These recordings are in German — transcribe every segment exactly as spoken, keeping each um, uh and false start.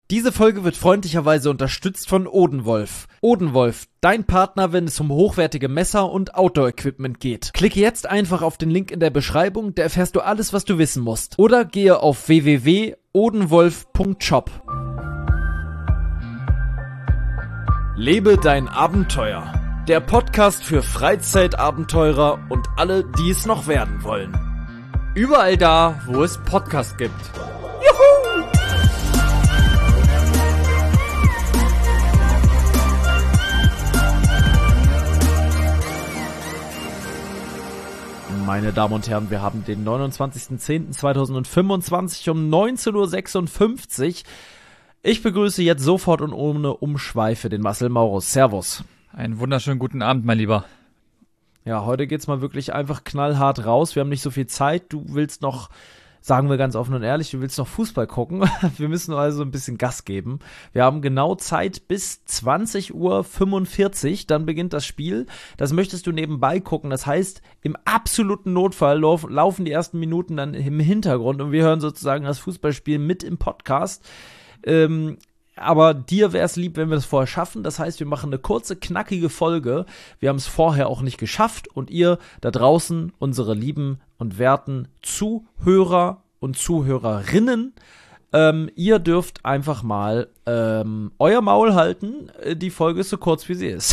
Diese Folge wird freundlicherweise unterstützt von Odenwolf. Odenwolf, dein Partner, wenn es um hochwertige Messer und Outdoor-Equipment geht. Klicke jetzt einfach auf den Link in der Beschreibung, da erfährst du alles, was du wissen musst. Oder gehe auf w w w punkt odenwolf punkt shop. Lebe dein Abenteuer. Der Podcast für Freizeitabenteurer und alle, die es noch werden wollen. Überall da, wo es Podcasts gibt. Juhu! Meine Damen und Herren, wir haben den neunundzwanzigsten zehnten zweitausendfünfundzwanzig um neunzehn Uhr sechsundfünfzig. Ich begrüße jetzt sofort und ohne Umschweife den Marcel Maurus. Servus. Einen wunderschönen guten Abend, mein Lieber. Ja, heute geht's mal wirklich einfach knallhart raus. Wir haben nicht so viel Zeit. Du willst noch, sagen wir ganz offen und ehrlich, du willst noch Fußball gucken. Wir müssen also ein bisschen Gas geben. Wir haben genau Zeit bis zwanzig Uhr fünfundvierzig. Dann beginnt das Spiel. Das möchtest du nebenbei gucken. Das heißt, im absoluten Notfall lauf, laufen die ersten Minuten dann im Hintergrund und wir hören sozusagen das Fußballspiel mit im Podcast. Ähm, aber dir wäre es lieb, wenn wir das vorher schaffen. Das heißt, wir machen eine kurze, knackige Folge. Wir haben es vorher auch nicht geschafft. Und ihr da draußen, unsere lieben und werten Zuhörer und Zuhörerinnen, ähm, ihr dürft einfach mal ähm, euer Maul halten. Die Folge ist so kurz, wie sie ist.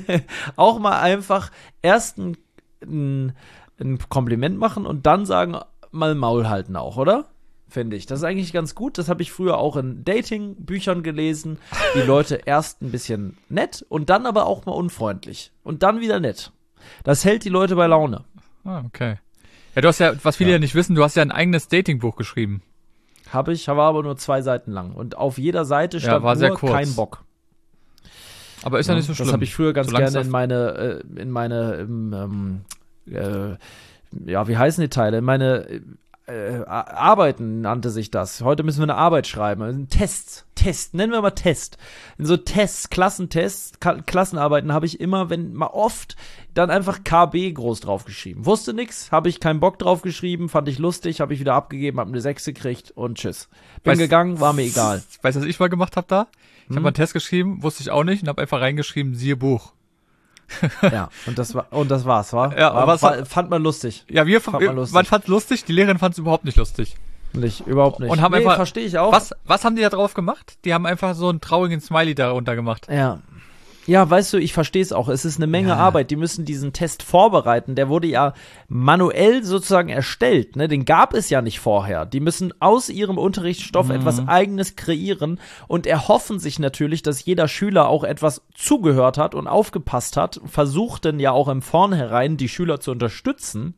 Auch mal einfach erst ein, ein, ein Kompliment machen und dann sagen, mal Maul halten auch, oder? Finde ich. Das ist eigentlich ganz gut. Das habe ich früher auch in Dating-Büchern gelesen. Die Leute erst ein bisschen nett und dann aber auch mal unfreundlich. Und dann wieder nett. Das hält die Leute bei Laune. Ah, okay. Ja, du hast ja, was viele ja, ja nicht wissen, du hast ja ein eigenes Datingbuch geschrieben. Habe ich, war aber nur zwei Seiten lang. Und auf jeder Seite stand ja, war nur sehr kurz. kein Bock. Aber ist ja, ja nicht so schlimm. Das habe ich früher ganz Solange gerne in meine, äh, in meine, ähm, äh, ja, wie heißen die Teile? In meine äh, Äh, Arbeiten nannte sich das. Heute müssen wir eine Arbeit schreiben. Ein Test. Test. Nennen wir mal Test. In so Tests, Klassentests, Ka- Klassenarbeiten habe ich immer, wenn mal oft, dann einfach K B groß draufgeschrieben. Wusste nix, habe ich keinen Bock drauf geschrieben, fand ich lustig, habe ich wieder abgegeben, habe eine sechs gekriegt und tschüss. Bin weißt, gegangen, war mir egal. Weißt du, was ich mal gemacht habe da? Ich hm? habe mal einen Test geschrieben, wusste ich auch nicht und habe einfach reingeschrieben, siehe Buch. Ja, und das war und das war's, war? Ja, war, was war fand man lustig. Ja, wir fand man, lustig. Man fand's lustig, die Lehrerin fand's überhaupt nicht lustig. Nicht, überhaupt nicht. Und haben nee, einfach, verstehe ich auch. Was, was haben die da drauf gemacht? Die haben einfach so einen traurigen Smiley darunter gemacht. Ja. Ja, weißt du, ich verstehe es auch. Es ist eine Menge ja. Arbeit. Die müssen diesen Test vorbereiten. Der wurde ja manuell sozusagen erstellt. Ne? Den gab es ja nicht vorher. Die müssen aus ihrem Unterrichtsstoff mhm. etwas Eigenes kreieren und erhoffen sich natürlich, dass jeder Schüler auch etwas zugehört hat und aufgepasst hat. Versuchten ja auch im Vornherein die Schüler zu unterstützen.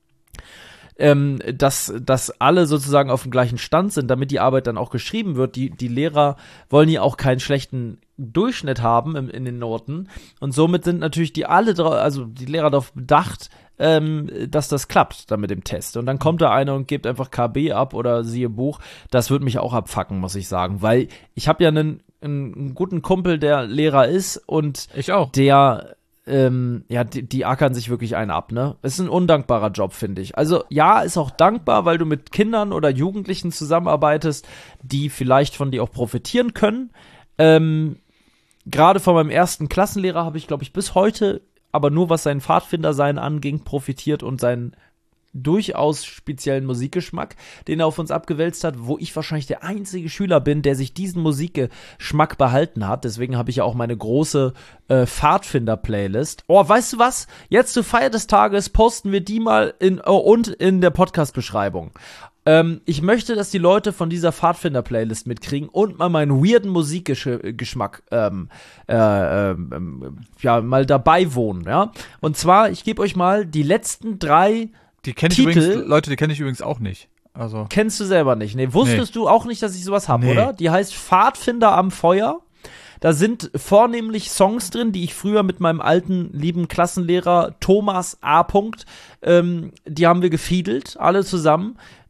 Ähm, dass, dass alle sozusagen auf dem gleichen Stand sind, damit die Arbeit dann auch geschrieben wird. Die, die Lehrer wollen ja auch keinen schlechten Durchschnitt haben im, in den Noten und somit sind natürlich die alle, also die Lehrer darauf bedacht, ähm, dass das klappt dann mit dem Test. Und dann kommt da einer und gibt einfach K B ab oder siehe Buch. Das würde mich auch abfacken, muss ich sagen, weil ich habe ja einen, einen guten Kumpel, der Lehrer ist und ich auch. der Ähm, ja, die, die ackern sich wirklich einen ab, ne? Ist ein undankbarer Job, finde ich. Also, ja, ist auch dankbar, weil du mit Kindern oder Jugendlichen zusammenarbeitest, die vielleicht von dir auch profitieren können. Ähm, gerade von meinem ersten Klassenlehrer habe ich, glaube ich, bis heute, aber nur was sein Pfadfindersein anging, profitiert und seinen durchaus speziellen Musikgeschmack, den er auf uns abgewälzt hat, wo ich wahrscheinlich der einzige Schüler bin, der sich diesen Musikgeschmack behalten hat. Deswegen habe ich ja auch meine große äh, Pfadfinder-Playlist. Oh, weißt du was? Jetzt zur Feier des Tages posten wir die mal in oh, und in der Podcast-Beschreibung. Ähm, ich möchte, dass die Leute von dieser Pfadfinder-Playlist mitkriegen und mal meinen weirden Musikgeschmack ähm, äh, ähm, ja, mal dabei wohnen. Ja? Und zwar, ich gebe euch mal die letzten drei Die kenne ich Titel, übrigens, Leute, die kenne ich übrigens auch nicht. Also. Kennst du selber nicht? Nee, wusstest nee. du auch nicht, dass ich sowas habe, nee. oder? Die heißt Pfadfinder am Feuer. Da sind vornehmlich Songs drin, die ich früher mit meinem alten, lieben Klassenlehrer Thomas A. Ähm, die haben wir gefiedelt, alle zusammen.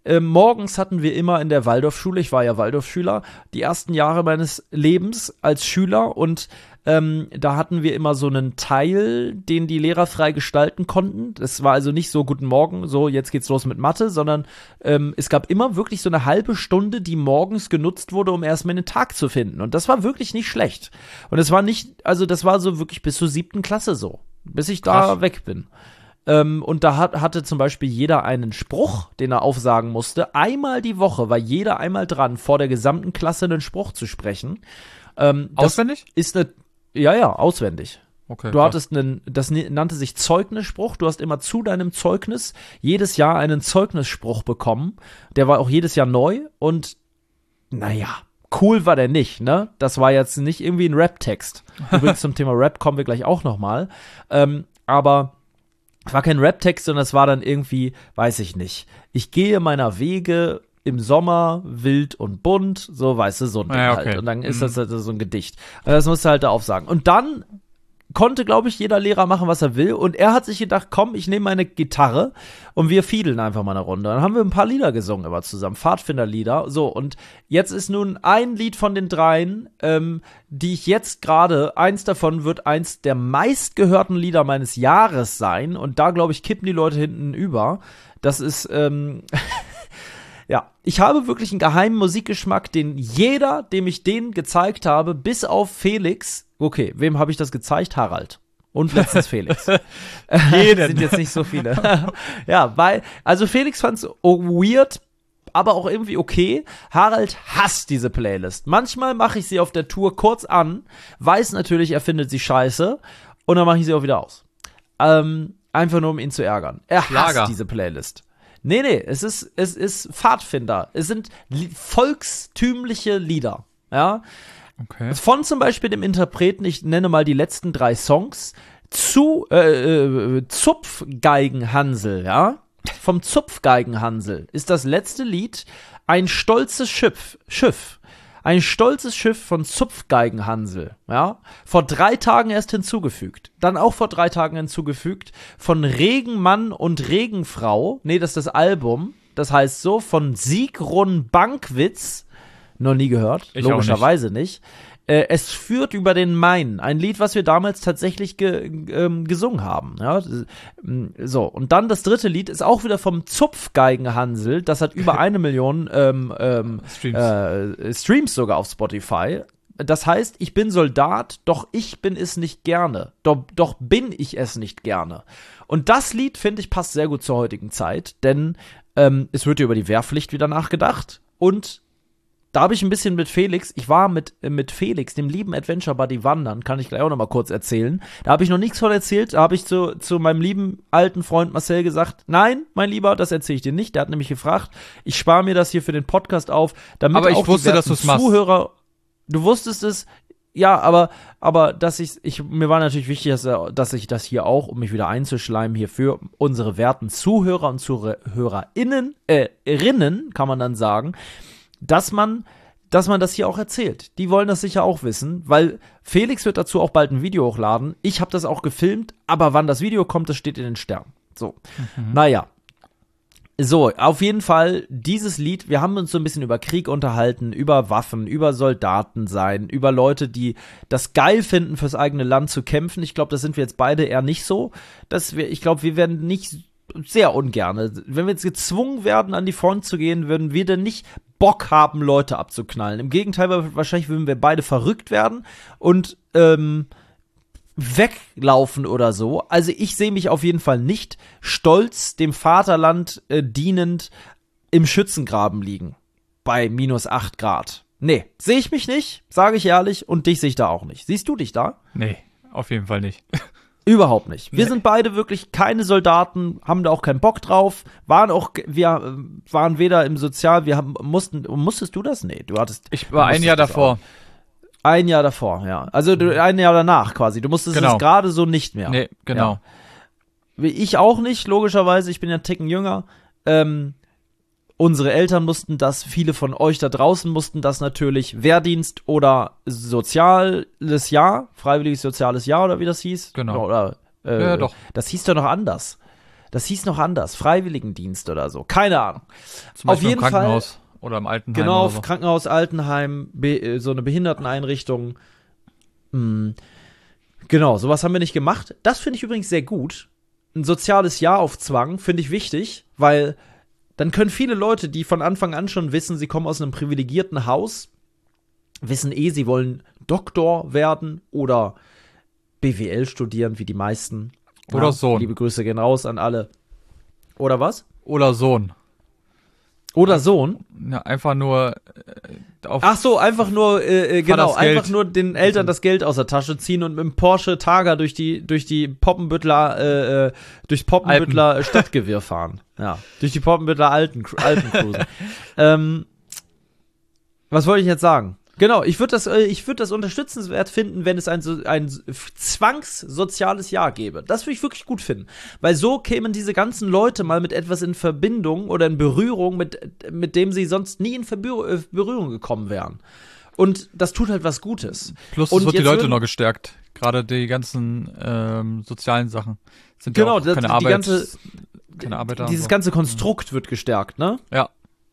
äh, morgens hatten wir immer in der Waldorfschule, ich war ja Waldorfschüler, die ersten Jahre meines Lebens als Schüler und ähm, da hatten wir immer so einen Teil, den die Lehrer frei gestalten konnten. Das war also nicht so, guten Morgen, so jetzt geht's los mit Mathe, sondern ähm, es gab immer wirklich so eine halbe Stunde, die morgens genutzt wurde, um erstmal einen Tag zu finden. Und das war wirklich nicht schlecht. Und es war nicht, also das war so wirklich bis zur siebten Klasse so, bis ich da Krass. weg bin. Ähm, und da hat, hatte zum Beispiel jeder einen Spruch, den er aufsagen musste. Einmal die Woche war jeder einmal dran, vor der gesamten Klasse einen Spruch zu sprechen. Ähm, das Auswendig? Ist eine, ja, ja, auswendig. Okay. Du krass. hattest einen, das nannte sich Zeugnisspruch. Du hast immer zu deinem Zeugnis jedes Jahr einen Zeugnisspruch bekommen. Der war auch jedes Jahr neu und, naja, cool war der nicht, ne? Das war jetzt nicht irgendwie ein Rap-Text. Übrigens zum Thema Rap kommen wir gleich auch nochmal. Ähm, aber es war kein Rap-Text, sondern es war dann irgendwie, weiß ich nicht, ich gehe meiner Wege im Sommer wild und bunt, so, weißt du, so ein Ding Ja, okay. halt. Und dann ist Mhm. das halt so ein Gedicht. Und das musst du halt da aufsagen. Und dann konnte, glaube ich, jeder Lehrer machen, was er will. Und er hat sich gedacht, komm, ich nehme meine Gitarre und wir fiedeln einfach mal eine Runde. Dann haben wir ein paar Lieder gesungen aber zusammen, Pfadfinderlieder. So, und jetzt ist nun ein Lied von den dreien, ähm, die ich jetzt gerade, eins davon wird eins der meistgehörten Lieder meines Jahres sein. Und da, glaube ich, kippen die Leute hinten über. Das ist, ähm, ja, ich habe wirklich einen geheimen Musikgeschmack, den jeder, dem ich den gezeigt habe, bis auf Felix, okay, wem habe ich das gezeigt? Harald. Und letztens Felix. Jeden. Sind jetzt nicht so viele. Ja, weil, also Felix fand's weird, aber auch irgendwie okay. Harald hasst diese Playlist. Manchmal mache ich sie auf der Tour kurz an, weiß natürlich, er findet sie scheiße und dann mache ich sie auch wieder aus. Ähm, einfach nur, um ihn zu ärgern. Er Schlager. hasst diese Playlist. Nee, nee, es ist, es ist Pfadfinder. Es sind li- volkstümliche Lieder. Ja. Okay. Von zum Beispiel dem Interpreten, ich nenne mal die letzten drei Songs, zu äh, äh, Zupfgeigenhansel, ja. Vom Zupfgeigenhansel ist das letzte Lied ein stolzes Schiff, Schiff. Ein stolzes Schiff von Zupfgeigenhansel, ja, vor drei Tagen erst hinzugefügt. Dann auch vor drei Tagen hinzugefügt von Regenmann und Regenfrau, nee, das ist das Album, das heißt so, von Sigrun Bankwitz, noch nie gehört, Ich auch logischerweise nicht. Äh, es führt über den Main, ein Lied, was wir damals tatsächlich ge ähm, gesungen haben. Ja? So, und dann das dritte Lied ist auch wieder vom Zupfgeigenhansel, das hat über eine Million ähm, ähm, Streams. Äh, Streams sogar auf Spotify. Das heißt, ich bin Soldat, doch ich bin es nicht gerne. Doch, doch bin ich es nicht gerne. Und das Lied, finde ich, passt sehr gut zur heutigen Zeit, denn ähm, es wird ja über die Wehrpflicht wieder nachgedacht und da habe ich ein bisschen mit Felix, ich war mit, mit Felix, dem lieben Adventure Buddy wandern, kann ich gleich auch noch mal kurz erzählen. Da habe ich noch nichts von erzählt, da habe ich zu, zu meinem lieben alten Freund Marcel gesagt, nein, mein Lieber, das erzähle ich dir nicht. Der hat nämlich gefragt, ich spare mir das hier für den Podcast auf, damit Aber ich auch wusste, die dass du's machst. Zuhörer, du wusstest es, ja, aber, aber dass ich, ich, mir war natürlich wichtig, dass, dass ich das hier auch, um mich wieder einzuschleimen, hier für unsere werten Zuhörer und ZuhörerInnen, äh, Rinnen, kann man dann sagen, dass man, dass man das hier auch erzählt. Die wollen das sicher auch wissen, weil Felix wird dazu auch bald ein Video hochladen. Ich habe das auch gefilmt, aber wann das Video kommt, das steht in den Sternen. So, mhm. Naja. So, auf jeden Fall dieses Lied, wir haben uns so ein bisschen über Krieg unterhalten, über Waffen, über Soldaten sein, über Leute, die das geil finden, fürs eigene Land zu kämpfen. Ich glaube, das sind wir jetzt beide eher nicht so. Dass wir, ich glaube, wir werden nicht sehr ungerne. Wenn wir jetzt gezwungen werden, an die Front zu gehen, würden wir denn nicht Bock haben, Leute abzuknallen. Im Gegenteil, wahrscheinlich würden wir beide verrückt werden und ähm, weglaufen oder so. Also ich sehe mich auf jeden Fall nicht stolz dem Vaterland äh, dienend im Schützengraben liegen. Bei minus acht Grad. Nee, sehe ich mich nicht, sage ich ehrlich, und dich sehe ich da auch nicht. Siehst du dich da? Nee, auf jeden Fall nicht. Überhaupt nicht. Wir Nee. sind beide wirklich keine Soldaten, haben da auch keinen Bock drauf, waren auch, wir äh, waren weder im Sozial, wir haben, mussten, musstest du das? Nee, du hattest. Ich war du ein Jahr musstest das davor. auch. Ein Jahr davor, ja. Also du, ein Jahr danach quasi. Du musstest Genau. es gerade so nicht mehr. Nee, genau. Ja. Wie ich auch nicht, logischerweise, ich bin ja einen Ticken jünger. Ähm, unsere Eltern mussten das, viele von euch da draußen mussten das natürlich, Wehrdienst oder soziales Jahr, freiwilliges soziales Jahr oder wie das hieß. Genau. Oder, äh, Ja, doch. Das hieß doch noch anders. Das hieß noch anders, Freiwilligendienst oder so, keine Ahnung. Zum Beispiel Auf jeden im Krankenhaus Fall, oder im Altenheim. genau, oder so. Krankenhaus, Altenheim, be, so eine Behinderteneinrichtung. Hm. Genau, sowas haben wir nicht gemacht. Das finde ich übrigens sehr gut. Ein soziales Jahr auf Zwang finde ich wichtig, weil dann können viele Leute, die von Anfang an schon wissen, sie kommen aus einem privilegierten Haus, wissen eh, sie wollen Doktor werden oder B W L studieren, wie die meisten. Oder ja, Sohn. Liebe Grüße gehen raus an alle. Oder was? Oder Sohn. Oder Sohn. Ja, einfach nur äh, auf Ach so, einfach nur, äh, äh, genau, Vaters Geld. einfach nur den Eltern das Geld aus der Tasche ziehen und mit dem Porsche Targa durch die, durch die Poppenbüttler, äh, äh, durchs Poppenbüttler Stadtgewirr fahren. Ja, durch die Poppenbüttler Alten, Alten cruisen. ähm, was wollte ich jetzt sagen? Genau, ich würde das, äh, ich würde das unterstützenswert finden, wenn es ein, so- ein zwangssoziales Jahr gäbe. Das würde ich wirklich gut finden. Weil so kämen diese ganzen Leute mal mit etwas in Verbindung oder in Berührung, mit, mit dem sie sonst nie in Verbü- äh, Berührung gekommen wären. Und das tut halt was Gutes. Plus Und es wird die jetzt Leute würden- noch gestärkt. Gerade die ganzen ähm, sozialen Sachen. Sind ja Genau, auch das- keine die Arbeit, ganze- keine Arbeiter. und Dieses so. ganze Konstrukt wird gestärkt, ne? Ja.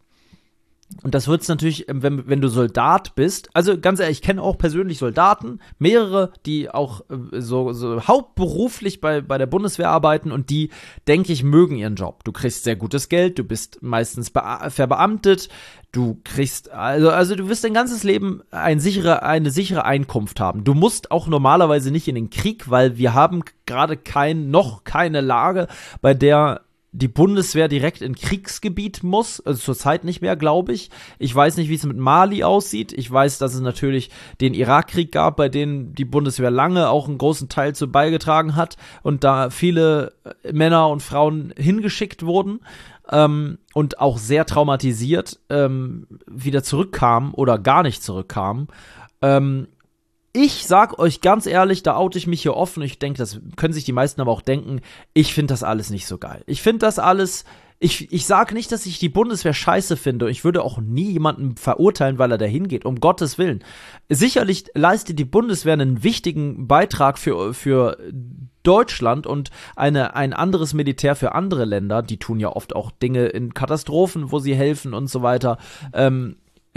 Und das wird's natürlich, ähm, wenn, wenn du Soldat bist, also ganz ehrlich, ich kenne auch persönlich Soldaten, mehrere, die auch äh, so, so hauptberuflich bei, bei der Bundeswehr arbeiten und die, denke ich, mögen ihren Job. Du kriegst sehr gutes Geld, du bist meistens bea- verbeamtet, du kriegst, also, also du wirst dein ganzes Leben ein sichere, eine sichere Einkunft haben. Du musst auch normalerweise nicht in den Krieg, weil wir haben gerade kein, noch keine Lage, bei der die Bundeswehr direkt in Kriegsgebiet muss, also zurzeit nicht mehr, glaube ich. Ich weiß nicht, wie es mit Mali aussieht. Ich weiß, dass es natürlich den Irakkrieg gab, bei dem die Bundeswehr lange auch einen großen Teil zu beigetragen hat und da viele Männer und Frauen hingeschickt wurden ähm, und auch sehr traumatisiert ähm, wieder zurückkamen oder gar nicht zurückkamen. Ähm, Ich sag euch ganz ehrlich, da oute ich mich hier offen. Ich denke, das können sich die meisten aber auch denken. Ich finde das alles nicht so geil. Ich finde das alles, ich, ich sage nicht, dass ich die Bundeswehr scheiße finde. Ich würde auch nie jemanden verurteilen, weil er da hingeht. Um Gottes Willen. Sicherlich leistet die Bundeswehr einen wichtigen Beitrag für, für Deutschland und eine, ein anderes Militär für andere Länder. Die tun ja oft auch Dinge in Katastrophen, wo sie helfen und so weiter. Ähm,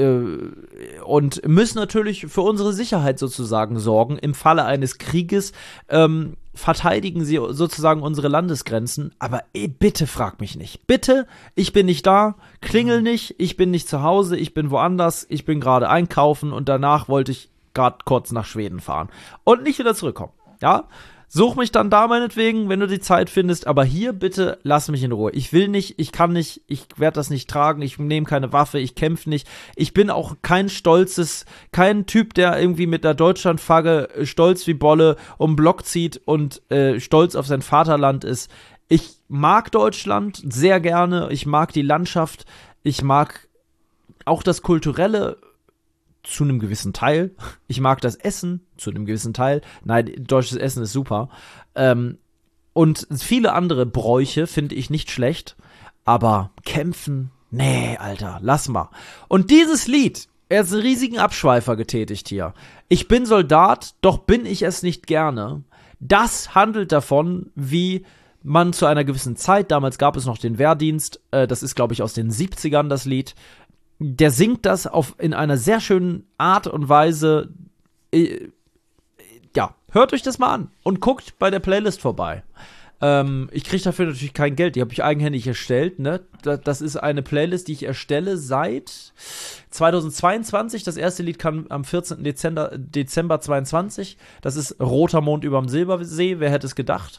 und müssen natürlich für unsere Sicherheit sozusagen sorgen. Im Falle eines Krieges ähm, verteidigen sie sozusagen unsere Landesgrenzen. Aber ey, bitte frag mich nicht. Bitte, ich bin nicht da, klingel nicht, ich bin nicht zu Hause, ich bin woanders, ich bin gerade einkaufen und danach wollte ich gerade kurz nach Schweden fahren. Und nicht wieder zurückkommen. Ja? Such mich dann da meinetwegen, wenn du die Zeit findest, aber hier bitte lass mich in Ruhe. Ich will nicht, ich kann nicht, ich werde das nicht tragen, ich nehme keine Waffe, ich kämpfe nicht. Ich bin auch kein stolzes, kein Typ, der irgendwie mit der Deutschlandflagge äh, stolz wie Bolle um den Block zieht und äh, stolz auf sein Vaterland ist. Ich mag Deutschland sehr gerne, ich mag die Landschaft, ich mag auch das Kulturelle zu einem gewissen Teil. Ich mag das Essen zu einem gewissen Teil. Nein, deutsches Essen ist super. Ähm, und viele andere Bräuche finde ich nicht schlecht. Aber kämpfen, nee, Alter, lass mal. Und dieses Lied, er ist einen riesigen Abschweifer getätigt hier. Ich bin Soldat, doch bin ich es nicht gerne. Das handelt davon, wie man zu einer gewissen Zeit, damals gab es noch den Wehrdienst, äh, das ist, glaube ich, aus den siebzigern das Lied, der singt das auf, in einer sehr schönen Art und Weise. Äh, ja, hört euch das mal an und guckt bei der Playlist vorbei. Ähm, ich kriege dafür natürlich kein Geld, die habe ich eigenhändig erstellt. Ne? Das, das ist eine Playlist, die ich erstelle seit zweitausendzweiundzwanzig. Das erste Lied kam am vierzehnten Dezember, Dezember zweiundzwanzig. Das ist Roter Mond überm Silbersee, wer hätte es gedacht?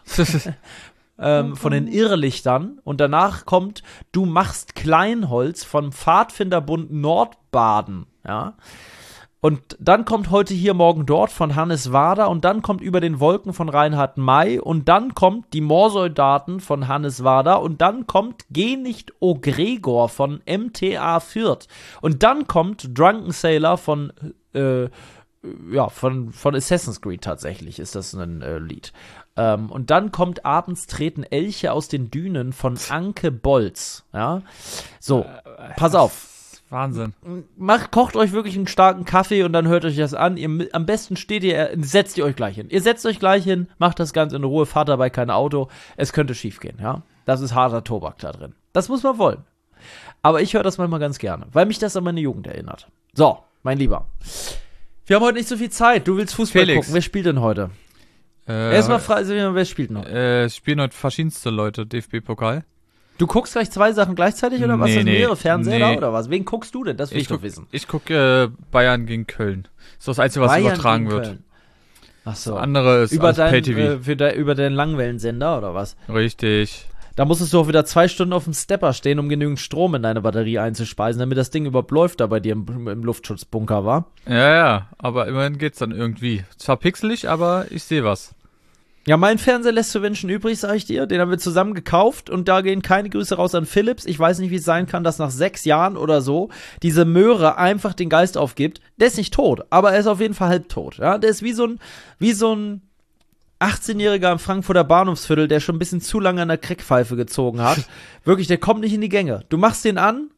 Ähm, von den Irrlichtern und danach kommt Du machst Kleinholz vom Pfadfinderbund Nordbaden, ja. Und dann kommt Heute hier, morgen dort von Hannes Wader und dann kommt Über den Wolken von Reinhard May und dann kommt Die Moorsoldaten von Hannes Wader und dann kommt Geh nicht, o Gregor von M T A Fürth und dann kommt Drunken Sailor von äh, ja, von, von Assassin's Creed tatsächlich ist das ein äh, Lied. Ähm, und dann kommt Abends treten Elche aus den Dünen von Anke Bolz. Ja, so, pass auf. Wahnsinn. Macht, kocht euch wirklich einen starken Kaffee und dann hört euch das an. Ihr, am besten steht ihr, setzt ihr euch gleich hin. Ihr setzt euch gleich hin, macht das Ganze in Ruhe, fahrt dabei kein Auto. Es könnte schief gehen, ja. Das ist harter Tobak da drin. Das muss man wollen. Aber ich höre das manchmal ganz gerne, weil mich das an meine Jugend erinnert. So, mein Lieber. Wir haben heute nicht so viel Zeit. Du willst Fußball Felix. gucken. Wer spielt denn heute? Äh, Erstmal fragen wir, wer spielt noch? Äh, es spielen heute verschiedenste Leute D F B-Pokal. Du guckst gleich zwei Sachen gleichzeitig oder was? Nee, Hast du nee, mehrere Fernseher nee. da oder was? Wen guckst du denn? Das will ich, Ich doch guck, wissen. ich gucke äh, Bayern gegen Köln. Das ist das Einzige, was Bayern übertragen gegen wird. Köln. Ach so. Das andere ist Über alles dein, Pay-T V. äh, für de, über deinen Langwellensender oder was? Richtig. Da musstest du auch wieder zwei Stunden auf dem Stepper stehen, um genügend Strom in deine Batterie einzuspeisen, damit das Ding überhaupt läuft, da bei dir im, im Luftschutzbunker war. Ja, ja, aber immerhin geht's dann irgendwie. Zwar pixelig, aber ich sehe was. Ja, mein Fernseher lässt zu wünschen übrig, sag ich dir. Den haben wir zusammen gekauft und da gehen keine Grüße raus an Philips. Ich weiß nicht, wie es sein kann, dass nach sechs Jahren oder so diese Möhre einfach den Geist aufgibt. Der ist nicht tot, aber er ist auf jeden Fall halbtot. Ja? Der ist wie so ein, wie so ein achtzehnjähriger im Frankfurter Bahnhofsviertel, der schon ein bisschen zu lange an der Crackpfeife gezogen hat. Wirklich, der kommt nicht in die Gänge. Du machst den an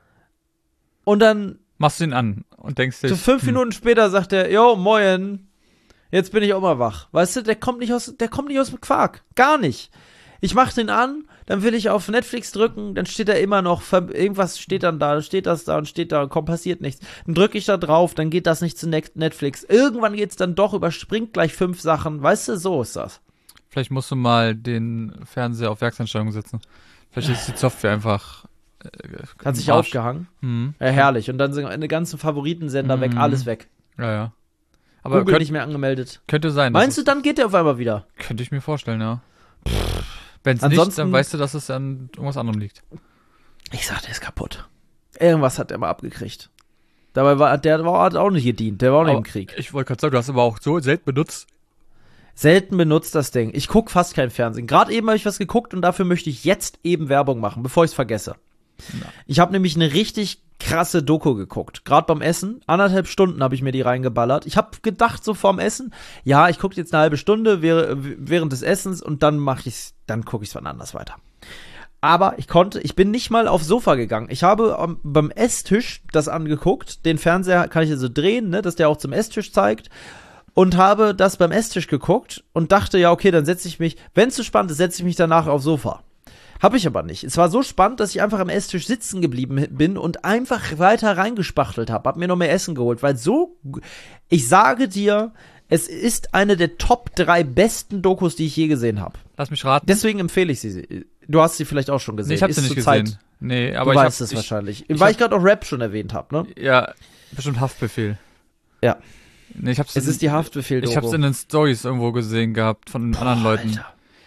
und dann Machst du ihn an und denkst dir, so fünf hm, Minuten später sagt er, yo, moin, jetzt bin ich auch mal wach. Weißt du, der kommt nicht aus, der kommt nicht aus dem Quark. Gar nicht. Ich mach den an, dann will ich auf Netflix drücken, dann steht da immer noch, irgendwas steht dann da, steht das da und steht da, komm, passiert nichts. Dann drücke ich da drauf, dann geht das nicht zu Netflix. Irgendwann geht's dann doch, überspringt gleich fünf Sachen. Weißt du, so ist das. vielleicht musst du mal den Fernseher auf Werkseinstellung setzen. Vielleicht ist die Software einfach äh, Hat sich im Arsch. aufgehangen. Mhm. Ja, herrlich. Und dann sind meine ganzen Favoritensender weg, Mhm. alles weg. Ja, ja. Aber Google könnt, nicht mehr angemeldet. könnte sein. Meinst das du, dann geht der auf einmal wieder? ist, könnte ich mir vorstellen, ja. Wenn es nicht, Ansonsten- dann weißt du, dass es an irgendwas anderem liegt. Ich sag, der ist kaputt. Irgendwas hat er mal abgekriegt. Dabei war der war, hat auch nicht gedient, der war auch nicht Aber im Krieg. Ich wollte gerade sagen, du hast aber auch so selten benutzt. Selten benutzt das Ding. Ich guck fast kein Fernsehen. Gerade eben habe ich was geguckt und dafür möchte ich jetzt eben Werbung machen, bevor ich es vergesse. Ja. Ich habe nämlich eine richtig krasse Doku geguckt. Gerade beim Essen. Anderthalb Stunden habe ich mir die reingeballert. Ich habe gedacht, so vorm Essen, ja, ich gucke jetzt eine halbe Stunde während des Essens und dann mache ich's, dann gucke ich es wann anders weiter. Aber ich konnte, ich bin nicht mal aufs Sofa gegangen. Ich habe am, beim Esstisch das angeguckt. Den Fernseher kann ich also drehen, ne, dass der auch zum Esstisch zeigt. Und habe das beim Esstisch geguckt und dachte, ja, okay, dann setze ich mich, wenn es zu spannend ist, setze ich mich danach aufs Sofa. Habe ich aber nicht. Es war so spannend, dass ich einfach am Esstisch sitzen geblieben bin und einfach weiter reingespachtelt habe. Hab mir noch mehr Essen geholt, weil so, ich sage dir, es ist eine der Top drei besten Dokus, die ich je gesehen habe. Lass mich raten. Deswegen empfehle ich sie. Du hast sie vielleicht auch schon gesehen. Nee, ich habe Ist sie nicht zur Zeit- gesehen. Nee, aber du ich weißt hab, es ich, wahrscheinlich. ich Weil hab- ich gerade auch Rap schon erwähnt habe, ne? Ja, bestimmt Haftbefehl. Ja. Nee, ich hab's Es in, ist die Haftbefehl-Doku. Ich hab's in den Stories irgendwo gesehen gehabt von anderen Leuten. Alter.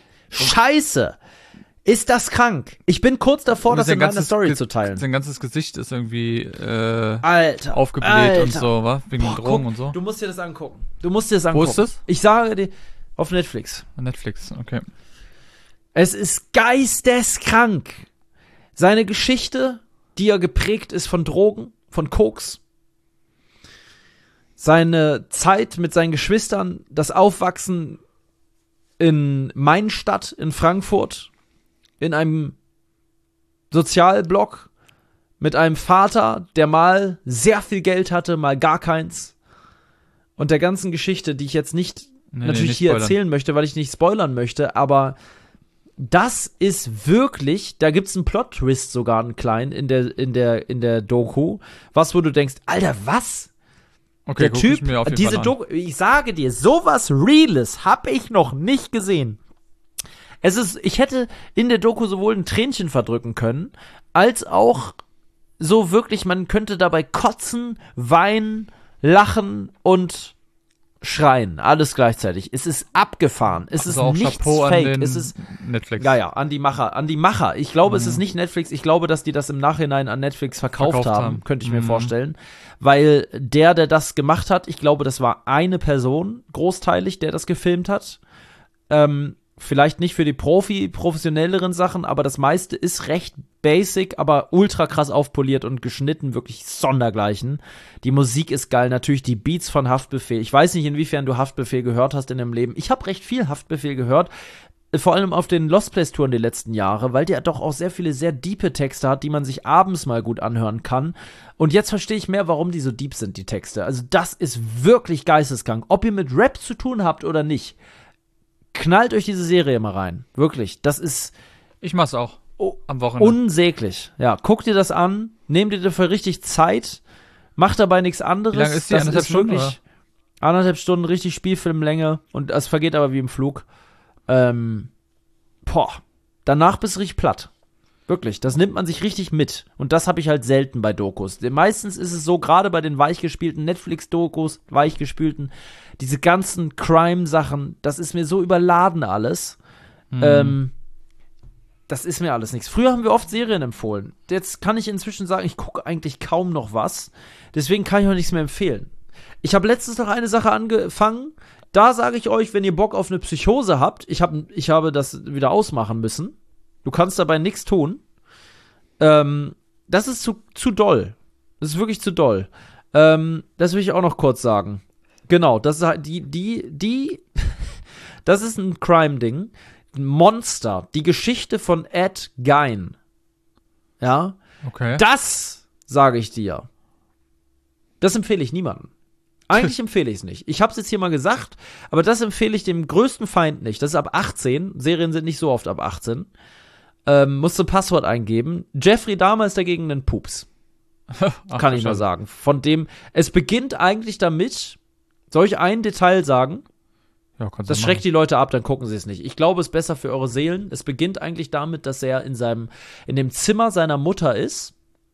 Scheiße! Ist das krank? Ich bin kurz davor, Und das sein in meiner ganzes Story Ge- zu teilen. Sein ganzes Gesicht ist irgendwie äh, Alter. aufgebläht Alter. und so, wa? Wegen Boah, den Drogen guck, und so. Du musst dir das angucken. Du musst dir das Wo angucken. ist das? Ich sage dir, auf Netflix. Netflix, okay. Es ist geisteskrank. Seine Geschichte, die ja geprägt ist von Drogen, von Koks. Seine Zeit mit seinen Geschwistern, das Aufwachsen in Mainstadt in Frankfurt, in einem Sozialblock mit einem Vater, der mal sehr viel Geld hatte, mal gar keins. Und der ganzen Geschichte, die ich jetzt nicht Nee, natürlich nee, nicht hier spoilern. erzählen möchte, weil ich nicht spoilern möchte, aber das ist wirklich, da gibt's einen Plot-Twist sogar einen kleinen in der, in der, in der Doku, was, wo du denkst, Alter, was? Okay, Der guck Typ, ich mir auf jeden diese Fall an. Doku, ich sage dir, sowas Reales hab ich noch nicht gesehen. Es ist, ich hätte in der Doku sowohl ein Tränchen verdrücken können, als auch so wirklich, man könnte dabei kotzen, weinen, lachen und schreien. Alles gleichzeitig. Es ist abgefahren. Es Also ist auch nichts Chapeau an fake. den Es ist, Netflix. ja, ja, an die Macher. An die Macher. Ich glaube, Mhm. es ist nicht Netflix. Ich glaube, dass die das im Nachhinein an Netflix verkauft, Verkauft haben. haben. Könnte ich mir Mhm. vorstellen. Weil der, der das gemacht hat, ich glaube, das war eine Person, großteilig, der das gefilmt hat. Ähm, vielleicht nicht für die Profi, professionelleren Sachen, aber das meiste ist recht basic, aber ultra krass aufpoliert und geschnitten, wirklich sondergleichen. Die Musik ist geil, natürlich die Beats von Haftbefehl. Ich weiß nicht, inwiefern du Haftbefehl gehört hast in deinem Leben. Ich habe recht viel Haftbefehl gehört, vor allem auf den Lost Place Touren die letzten Jahre, weil der doch auch sehr viele sehr diepe Texte hat, die man sich abends mal gut anhören kann. Und jetzt verstehe ich mehr, warum die so deep sind, die Texte. Also das ist wirklich geisteskrank. Ob ihr mit Rap zu tun habt oder nicht, knallt euch diese Serie mal rein. Wirklich. Das ist Ich mach's auch. Oh, am Wochenende. Unsäglich. Ja, guck dir das an, nimm dir dafür richtig Zeit, mach dabei nichts anderes. Wie lange ist die? Das Anderthalb ist Stunden, wirklich anderthalb Stunden, richtig Spielfilmlänge und es vergeht aber wie im Flug. Ähm, boah, danach bist du richtig platt. Wirklich, das nimmt man sich richtig mit. Und das habe ich halt selten bei Dokus. Meistens ist es so, gerade bei den weichgespielten Netflix-Dokus, weichgespülten, diese ganzen Crime-Sachen, das ist mir so überladen alles. Mhm. Ähm, das ist mir alles nichts. Früher haben wir oft Serien empfohlen. Jetzt kann ich inzwischen sagen, ich gucke eigentlich kaum noch was. Deswegen kann ich auch nichts mehr empfehlen. Ich habe letztens noch eine Sache angefangen. Da sage ich euch, wenn ihr Bock auf eine Psychose habt, ich, hab, ich habe das wieder ausmachen müssen. Du kannst dabei nichts tun. Ähm, das ist zu, zu doll. Das ist wirklich zu doll. Ähm, das will ich auch noch kurz sagen. Genau, das ist halt die, die, die, das ist ein Crime-Ding. Monster, die Geschichte von Ed Gein. Ja? Okay. Das sage ich dir. Das empfehle ich niemandem. Eigentlich empfehle ich es nicht. Ich habe es jetzt hier mal gesagt, aber das empfehle ich dem größten Feind nicht. Das ist ab achtzehn. Serien sind nicht so oft ab achtzehn. Ähm, musst du ein Passwort eingeben. Jeffrey Dahmer ist dagegen ein Pups. Ach, kann ich nur sagen. Von dem, es beginnt eigentlich damit, soll ich ein Detail sagen? Ja, das schreckt die Leute ab, dann gucken sie es nicht. Ich glaube, es ist besser für eure Seelen. Es beginnt eigentlich damit, dass er in seinem, in dem Zimmer seiner Mutter ist,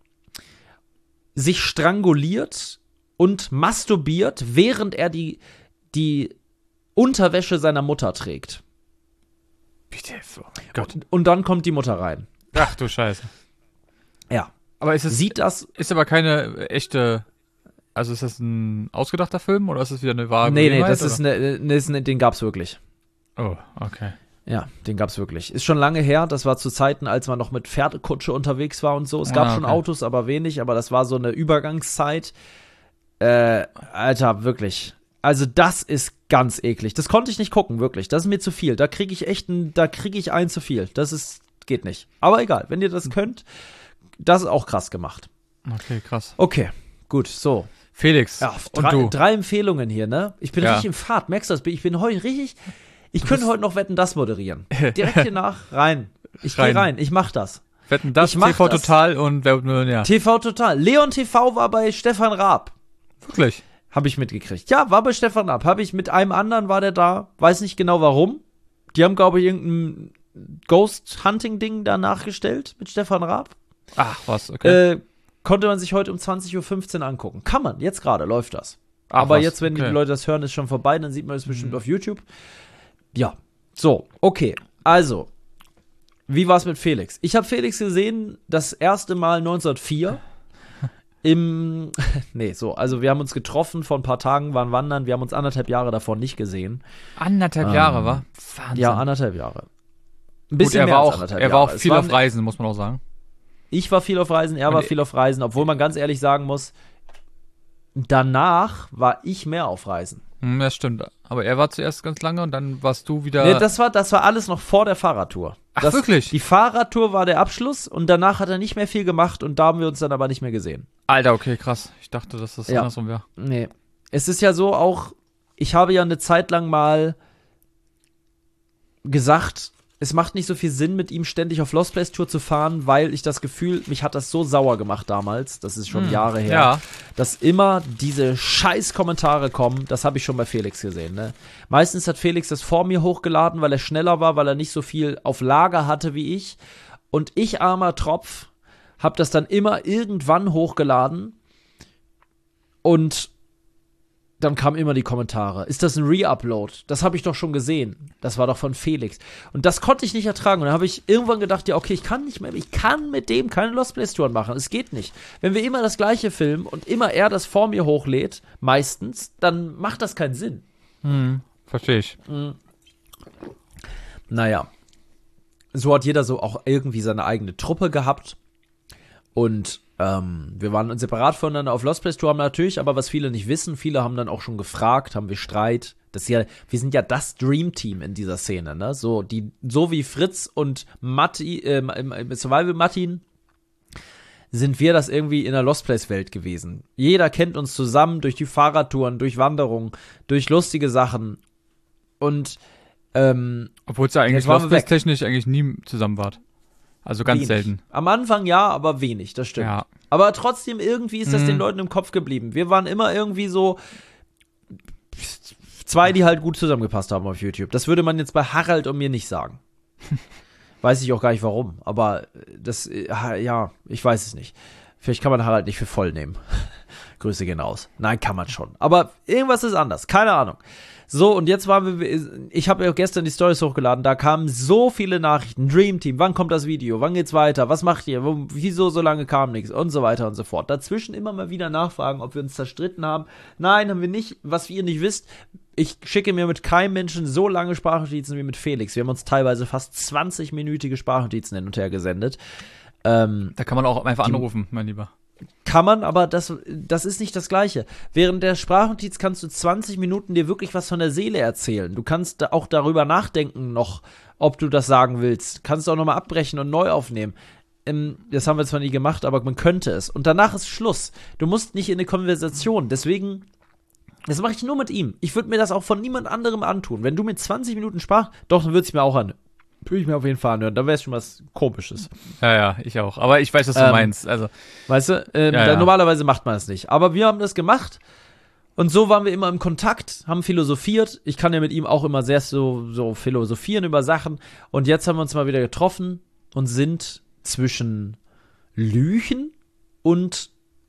sich stranguliert und masturbiert, während er die, die Unterwäsche seiner Mutter trägt. Bitte, oh mein Gott. Und, und dann kommt die Mutter rein. Ach du Scheiße. Ja. Aber ist es, Sieht das, ist aber keine echte, also ist das ein ausgedachter Film oder ist das wieder eine wahre Nee, nee, das oder? ist eine, ne, ist eine, den gab's wirklich. Oh, okay. Ja, den gab's wirklich. Ist schon lange her, das war zu Zeiten, als man noch mit Pferdekutsche unterwegs war und so. Es gab Ah, schon okay. Autos, aber wenig, aber das war so eine Übergangszeit. Äh, Alter, wirklich. Also das ist ganz eklig. Das konnte ich nicht gucken, wirklich. Das ist mir zu viel. Da kriege ich echt ein, da kriege ich ein zu viel. Das ist, geht nicht. Aber egal, wenn ihr das könnt, das ist auch krass gemacht. Okay, krass. Okay, gut, so. Felix, Ja, und drei, du? drei Empfehlungen hier, ne? Ich bin Ja. richtig im Fahrt, merkst du das? Ich bin heute richtig, ich könnte heute noch Wetten, das moderieren. Direkt hier nach, rein. Ich Rein. gehe rein, ich mach das. Wetten, das, Ich mach T V das. Total und Wer wird Millionär. T V Total. Leon T V war bei Stefan Raab. Wirklich? Habe ich mitgekriegt. Ja, war bei Stefan Raab. Habe ich mit einem anderen, war der da. Weiß nicht genau warum. Die haben, glaube ich, irgendein Ghost-Hunting-Ding da nachgestellt mit Stefan Raab. Ach, was, okay. Äh, konnte man sich heute um zwanzig Uhr fünfzehn angucken. Kann man, jetzt gerade läuft das. Ach, Aber was, jetzt, wenn okay. die Leute das hören, ist schon vorbei, dann sieht man es bestimmt Mhm. auf YouTube. Ja, so, okay. Also, wie war's mit Felix? Ich habe Felix gesehen das erste Mal neunzehnhundertvier. Im, nee, so, also wir haben uns getroffen, vor ein paar Tagen waren wandern, wir haben uns anderthalb Jahre davor nicht gesehen. Anderthalb Ähm, Jahre, war? Wahnsinn. Ja, anderthalb Jahre. Ein Gut, bisschen er mehr war als auch, anderthalb er war Jahre. auch Es viel war auf ein- Reisen, muss man auch sagen. Ich war viel auf Reisen, er Und war ich- viel auf Reisen, obwohl man ganz ehrlich sagen muss, danach war ich mehr auf Reisen. Hm, das stimmt. Aber er war zuerst ganz lange und dann warst du wieder. Nee, das war, das war alles noch vor der Fahrradtour. Ach, das, wirklich? Die Fahrradtour war der Abschluss und danach hat er nicht mehr viel gemacht und da haben wir uns dann aber nicht mehr gesehen. Alter, okay, krass. Ich dachte, dass das Ja. andersrum wäre. Nee. Es ist ja so auch, ich habe ja eine Zeit lang mal gesagt, es macht nicht so viel Sinn, mit ihm ständig auf Lost Place Tour zu fahren, weil ich das Gefühl, mich hat das so sauer gemacht damals, das ist schon Hm, Jahre her, ja. dass immer diese scheiß Kommentare kommen, das habe ich schon bei Felix gesehen, ne? Meistens hat Felix das vor mir hochgeladen, weil er schneller war, weil er nicht so viel auf Lager hatte wie ich. Und ich, armer Tropf, habe das dann immer irgendwann hochgeladen und dann kamen immer die Kommentare. Ist das ein Re-Upload? Das habe ich doch schon gesehen. Das war doch von Felix. Und das konnte ich nicht ertragen. Und dann habe ich irgendwann gedacht, ja, okay, ich kann nicht mehr, ich kann mit dem keine Lost Place Touren machen. Es geht nicht. Wenn wir immer das gleiche filmen und immer er das vor mir hochlädt, meistens, dann macht das keinen Sinn. Hm, verstehe ich. Naja. So hat jeder so auch irgendwie seine eigene Truppe gehabt. Und ähm, wir waren separat voneinander auf Lost Place Tour, haben natürlich, aber was viele nicht wissen, viele haben dann auch schon gefragt, haben wir Streit. Das ist ja, wir sind ja das Dream Team in dieser Szene, ne? So, die, so wie Fritz und Matti, äh, im, im Survival Martin, sind wir das irgendwie in der Lost Place Welt gewesen. Jeder kennt uns zusammen durch die Fahrradtouren, durch Wanderungen, durch lustige Sachen. Und ähm, Obwohl es ja eigentlich Jetzt waren wir weg. technisch eigentlich nie zusammen wart. Also ganz wenig. selten. Am Anfang ja, aber wenig, das stimmt. Ja. Aber trotzdem, irgendwie ist das Mhm. den Leuten im Kopf geblieben. Wir waren immer irgendwie so zwei, die halt gut zusammengepasst haben auf YouTube. Das würde man jetzt bei Harald und mir nicht sagen. Weiß ich auch gar nicht warum, aber das, ja, ich weiß es nicht. Vielleicht kann man Harald nicht für voll nehmen. Grüße gehen aus. Nein, kann man schon. Aber irgendwas ist anders, keine Ahnung. So, und jetzt waren wir, ich habe ja gestern die Stories hochgeladen, da kamen so viele Nachrichten. Dream Team, wann kommt das Video? Wann geht's weiter? Was macht ihr? Wo, wieso so lange kam nichts? Und so weiter und so fort. Dazwischen immer mal wieder nachfragen, ob wir uns zerstritten haben. Nein, haben wir nicht. Was ihr nicht wisst, ich schicke mir mit keinem Menschen so lange Sprachnotizen wie mit Felix. Wir haben uns teilweise fast zwanzig-minütige Sprachnotizen hin und her gesendet. Ähm, Da kann man auch einfach anrufen, mein Lieber. Kann man, aber das, das ist nicht das Gleiche. Während der Sprachnotiz kannst du zwanzig Minuten dir wirklich was von der Seele erzählen. Du kannst da auch darüber nachdenken noch, ob du das sagen willst. Kannst du auch nochmal abbrechen und neu aufnehmen. Ähm, das haben wir zwar nie gemacht, aber man könnte es. Und danach ist Schluss. Du musst nicht in eine Konversation. Deswegen, das mache ich nur mit ihm. Ich würde mir das auch von niemand anderem antun. Wenn du mit zwanzig Minuten Sprach, doch, dann würde es mir auch an. Würde ich mir auf jeden Fall anhören. Da wäre es schon was Komisches. Ja, ja, ich auch. Aber ich weiß, was du Ähm, meinst. Also, Weißt du, ähm, Ja, da, ja. normalerweise macht man es nicht. Aber wir haben das gemacht und so waren wir immer im Kontakt, haben philosophiert. Ich kann ja mit ihm auch immer sehr so, so philosophieren über Sachen. Und jetzt haben wir uns mal wieder getroffen und sind zwischen Lüchen und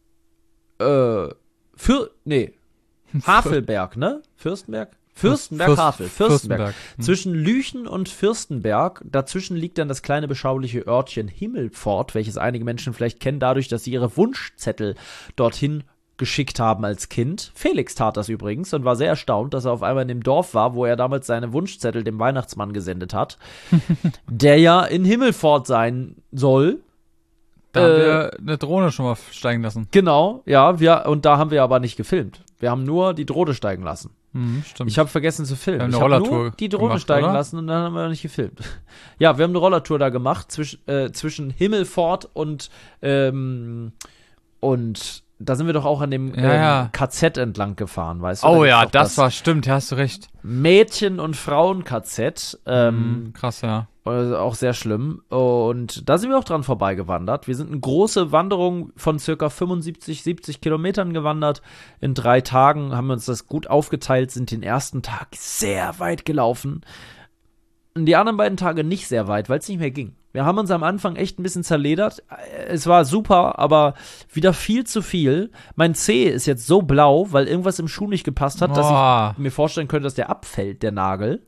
äh, für, nee, Havelberg, ne? Fürstenberg? Fürstenberg, Fürst- Havel, Fürstenberg. Fürstenberg. Hm. Zwischen Lüchen und Fürstenberg, dazwischen liegt dann das kleine beschauliche Örtchen Himmelpfort, welches einige Menschen vielleicht kennen dadurch, dass sie ihre Wunschzettel dorthin geschickt haben als Kind. Felix tat das übrigens und war sehr erstaunt, dass er auf einmal in dem Dorf war, wo er damals seine Wunschzettel dem Weihnachtsmann gesendet hat, der ja in Himmelpfort sein soll. Da haben Äh, wir eine Drohne schon mal steigen lassen. Genau, ja, wir, und da haben wir aber nicht gefilmt. Wir haben nur die Drohne steigen lassen. Mhm, stimmt. Ich habe vergessen zu filmen. Wir haben Ich eine habe nur Rollertour die Drohne gemacht, steigen oder? lassen und dann haben wir nicht gefilmt. Ja, wir haben eine Rollertour da gemacht zwisch, äh, zwischen Himmelfort und ähm, und da sind wir doch auch an dem Ja, ähm, ja. K Z entlang gefahren, weißt du? Oh Da ja, gibt's doch das war, stimmt, ja, hast du recht. Mädchen- und Frauen-K Z. Ähm, Mhm, krass, ja. also auch sehr schlimm. Und da sind wir auch dran vorbeigewandert. Wir sind eine große Wanderung von circa fünfundsiebzig, siebzig Kilometern gewandert. In drei Tagen haben wir uns das gut aufgeteilt, sind den ersten Tag sehr weit gelaufen. Und die anderen beiden Tage nicht sehr weit, weil es nicht mehr ging. Wir haben uns am Anfang echt ein bisschen zerledert. Es war super, aber wieder viel zu viel. Mein Zeh ist jetzt so blau, weil irgendwas im Schuh nicht gepasst hat, dass Boah. ich mir vorstellen könnte, dass der abfällt, der Nagel.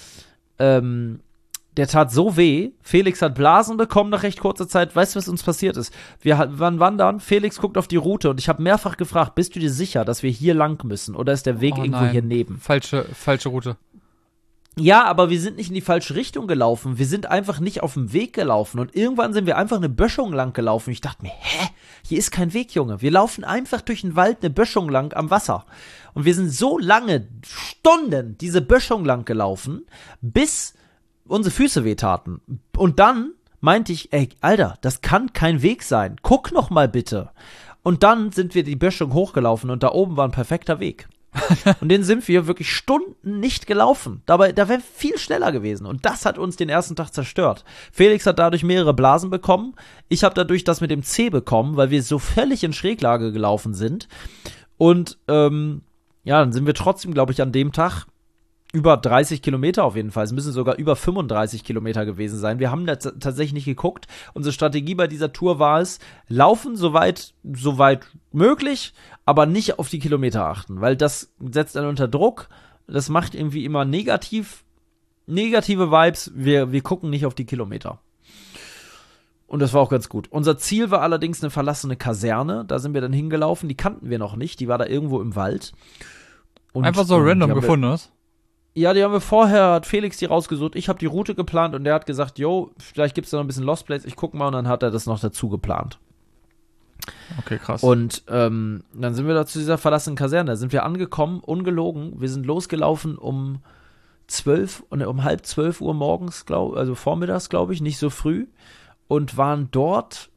Ähm, der tat so weh. Felix hat Blasen bekommen nach recht kurzer Zeit. Weißt du, was uns passiert ist? Wir ha- waren wandern, Felix guckt auf die Route und ich habe mehrfach gefragt, bist du dir sicher, dass wir hier lang müssen? Oder ist der Weg Oh irgendwo nein. hier neben? Falsche, falsche Route. Ja, aber wir sind nicht in die falsche Richtung gelaufen. Wir sind einfach nicht auf dem Weg gelaufen. Und irgendwann sind wir einfach eine Böschung lang gelaufen. Ich dachte mir, hä? Hier ist kein Weg, Junge. Wir laufen einfach durch den Wald eine Böschung lang am Wasser. Und wir sind so lange, Stunden, diese Böschung lang gelaufen, bis unsere Füße wehtaten. Und dann meinte ich, ey, Alter, das kann kein Weg sein. Guck noch mal bitte. Und dann sind wir die Böschung hochgelaufen und da oben war ein perfekter Weg. Und den sind wir wirklich Stunden nicht gelaufen. Dabei, da wäre viel schneller gewesen. Und das hat uns den ersten Tag zerstört. Felix hat dadurch mehrere Blasen bekommen. Ich habe dadurch das mit dem Zeh bekommen, weil wir so völlig in Schräglage gelaufen sind. Und ähm, ja, dann sind wir trotzdem, glaube ich, an dem Tag über dreißig Kilometer auf jeden Fall. Es müssen sogar über fünfunddreißig Kilometer gewesen sein. Wir haben da t- tatsächlich nicht geguckt. Unsere Strategie bei dieser Tour war es, laufen soweit, soweit möglich, aber nicht auf die Kilometer achten, weil das setzt einen unter Druck. Das macht irgendwie immer negativ, negative Vibes. Wir, wir gucken nicht auf die Kilometer. Und das war auch ganz gut. Unser Ziel war allerdings eine verlassene Kaserne. Da sind wir dann hingelaufen. Die kannten wir noch nicht. Die war da irgendwo im Wald. Und, Einfach so ähm, random die haben wir- gefunden, was? Ja, die haben wir vorher, hat Felix die rausgesucht. Ich habe die Route geplant und der hat gesagt, yo, vielleicht gibt's da noch ein bisschen Lost Place. Ich guck mal und dann hat er das noch dazu geplant. Okay, krass. Und ähm, dann sind wir da zu dieser verlassenen Kaserne. Da sind wir angekommen, ungelogen. Wir sind losgelaufen um zwölf und um halb zwölf Uhr morgens, glaub, also vormittags, glaube ich, nicht so früh. Und waren dort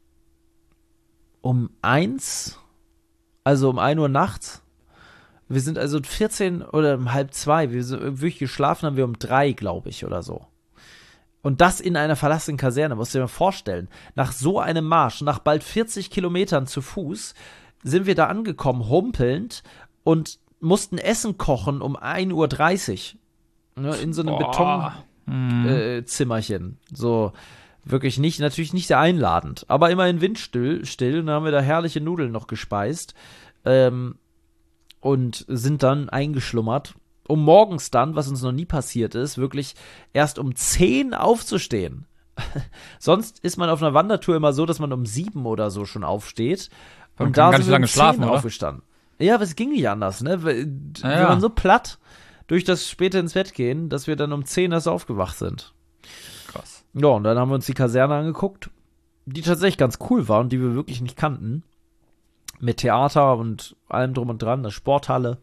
um eins, also um ein Uhr nachts. Wir sind also vierzehn oder um halb zwei. Wir sind wirklich geschlafen haben wir um drei, glaube ich, oder so. Und das in einer verlassenen Kaserne, musst du dir mal vorstellen. Nach so einem Marsch, nach bald vierzig Kilometern zu Fuß, sind wir da angekommen, humpelnd, und mussten Essen kochen um ein Uhr dreißig. Ne, in so einem Betonzimmerchen. Äh, so wirklich nicht, natürlich nicht sehr einladend, aber immerhin windstill. Still, und dann haben wir da herrliche Nudeln noch gespeist. Ähm, und sind dann eingeschlummert, um morgens dann, was uns noch nie passiert ist, wirklich erst um zehn aufzustehen. Sonst ist man auf einer Wandertour immer so, dass man um sieben oder so schon aufsteht. Man und kann da gar sind nicht wir lange um zehn schlafen, oder? aufgestanden. Ja, aber es ging nicht anders, ne? Wir, Ja, wir ja. waren so platt durch das späte ins Bett gehen, dass wir dann um zehn erst aufgewacht sind. Krass. Ja, und dann haben wir uns die Kaserne angeguckt, die tatsächlich ganz cool war und die wir wirklich nicht kannten. Mit Theater und allem drum und dran, eine Sporthalle.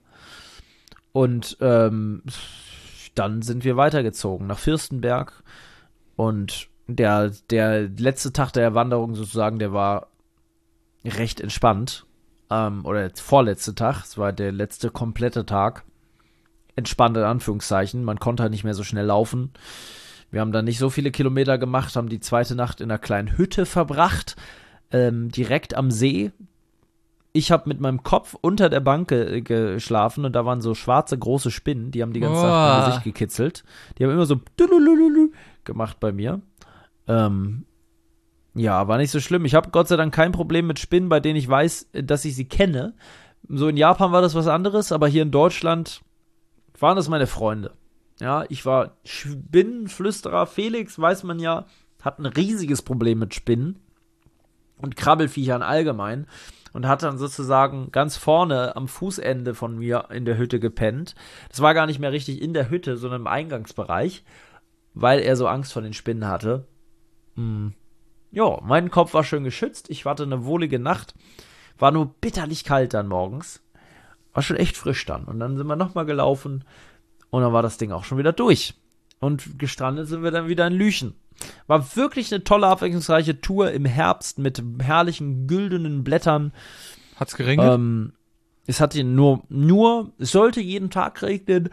Und ähm, dann sind wir weitergezogen nach Fürstenberg. Und der, der letzte Tag der Wanderung sozusagen, der war recht entspannt. Ähm, oder der vorletzte Tag, es war der letzte komplette Tag. Entspannt in Anführungszeichen, man konnte halt nicht mehr so schnell laufen. Wir haben dann nicht so viele Kilometer gemacht, haben die zweite Nacht in einer kleinen Hütte verbracht, ähm, direkt am See. Ich habe mit meinem Kopf unter der Bank ge- geschlafen und da waren so schwarze, große Spinnen, die haben die ganze Nacht mein Boah. Gesicht gekitzelt. Die haben immer so gemacht bei mir. Ähm, ja, war nicht so schlimm. Ich habe Gott sei Dank kein Problem mit Spinnen, bei denen ich weiß, dass ich sie kenne. So in Japan war das was anderes, aber hier in Deutschland waren das meine Freunde. Ja, ich war Spinnenflüsterer. Felix, weiß man ja, hat ein riesiges Problem mit Spinnen und Krabbelfiechern allgemein. Und hat dann sozusagen ganz vorne am Fußende von mir in der Hütte gepennt. Das war gar nicht mehr richtig in der Hütte, sondern im Eingangsbereich, weil er so Angst vor den Spinnen hatte. Hm. Ja, mein Kopf war schön geschützt. Ich hatte eine wohlige Nacht. War nur bitterlich kalt dann morgens. War schon echt frisch dann. Und dann sind wir nochmal gelaufen. Und dann war das Ding auch schon wieder durch. Und gestrandet sind wir dann wieder in Lüchen. War wirklich eine tolle, abwechslungsreiche Tour im Herbst mit herrlichen, güldenen Blättern. Hat's geregnet? Ähm, es hat hier nur, nur, es sollte jeden Tag regnen.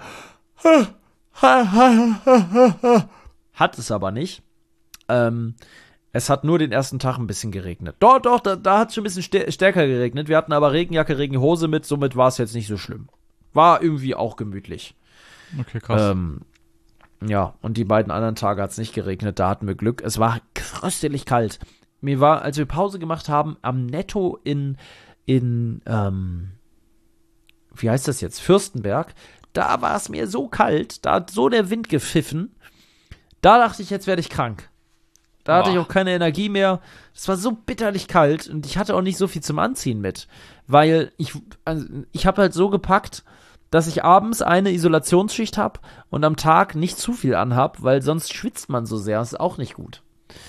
Hat es aber nicht. Ähm, es hat nur den ersten Tag ein bisschen geregnet. Doch, doch, da, da hat es schon ein bisschen stä- stärker geregnet. Wir hatten aber Regenjacke, Regenhose mit, somit war es jetzt nicht so schlimm. War irgendwie auch gemütlich. Okay, krass. Ähm, ja, und die beiden anderen Tage hat es nicht geregnet, da hatten wir Glück. Es war fröstelig kalt. Mir war, als wir Pause gemacht haben, am Netto in, in, ähm, wie heißt das jetzt, Fürstenberg, da war es mir so kalt, da hat so der Wind gepfiffen, da dachte ich, jetzt werde ich krank. Da hatte ich Boah. auch keine Energie mehr. Es war so bitterlich kalt und ich hatte auch nicht so viel zum Anziehen mit, weil ich, also ich habe halt so gepackt, dass ich abends eine Isolationsschicht habe und am Tag nicht zu viel anhab, weil sonst schwitzt man so sehr. Das ist auch nicht gut.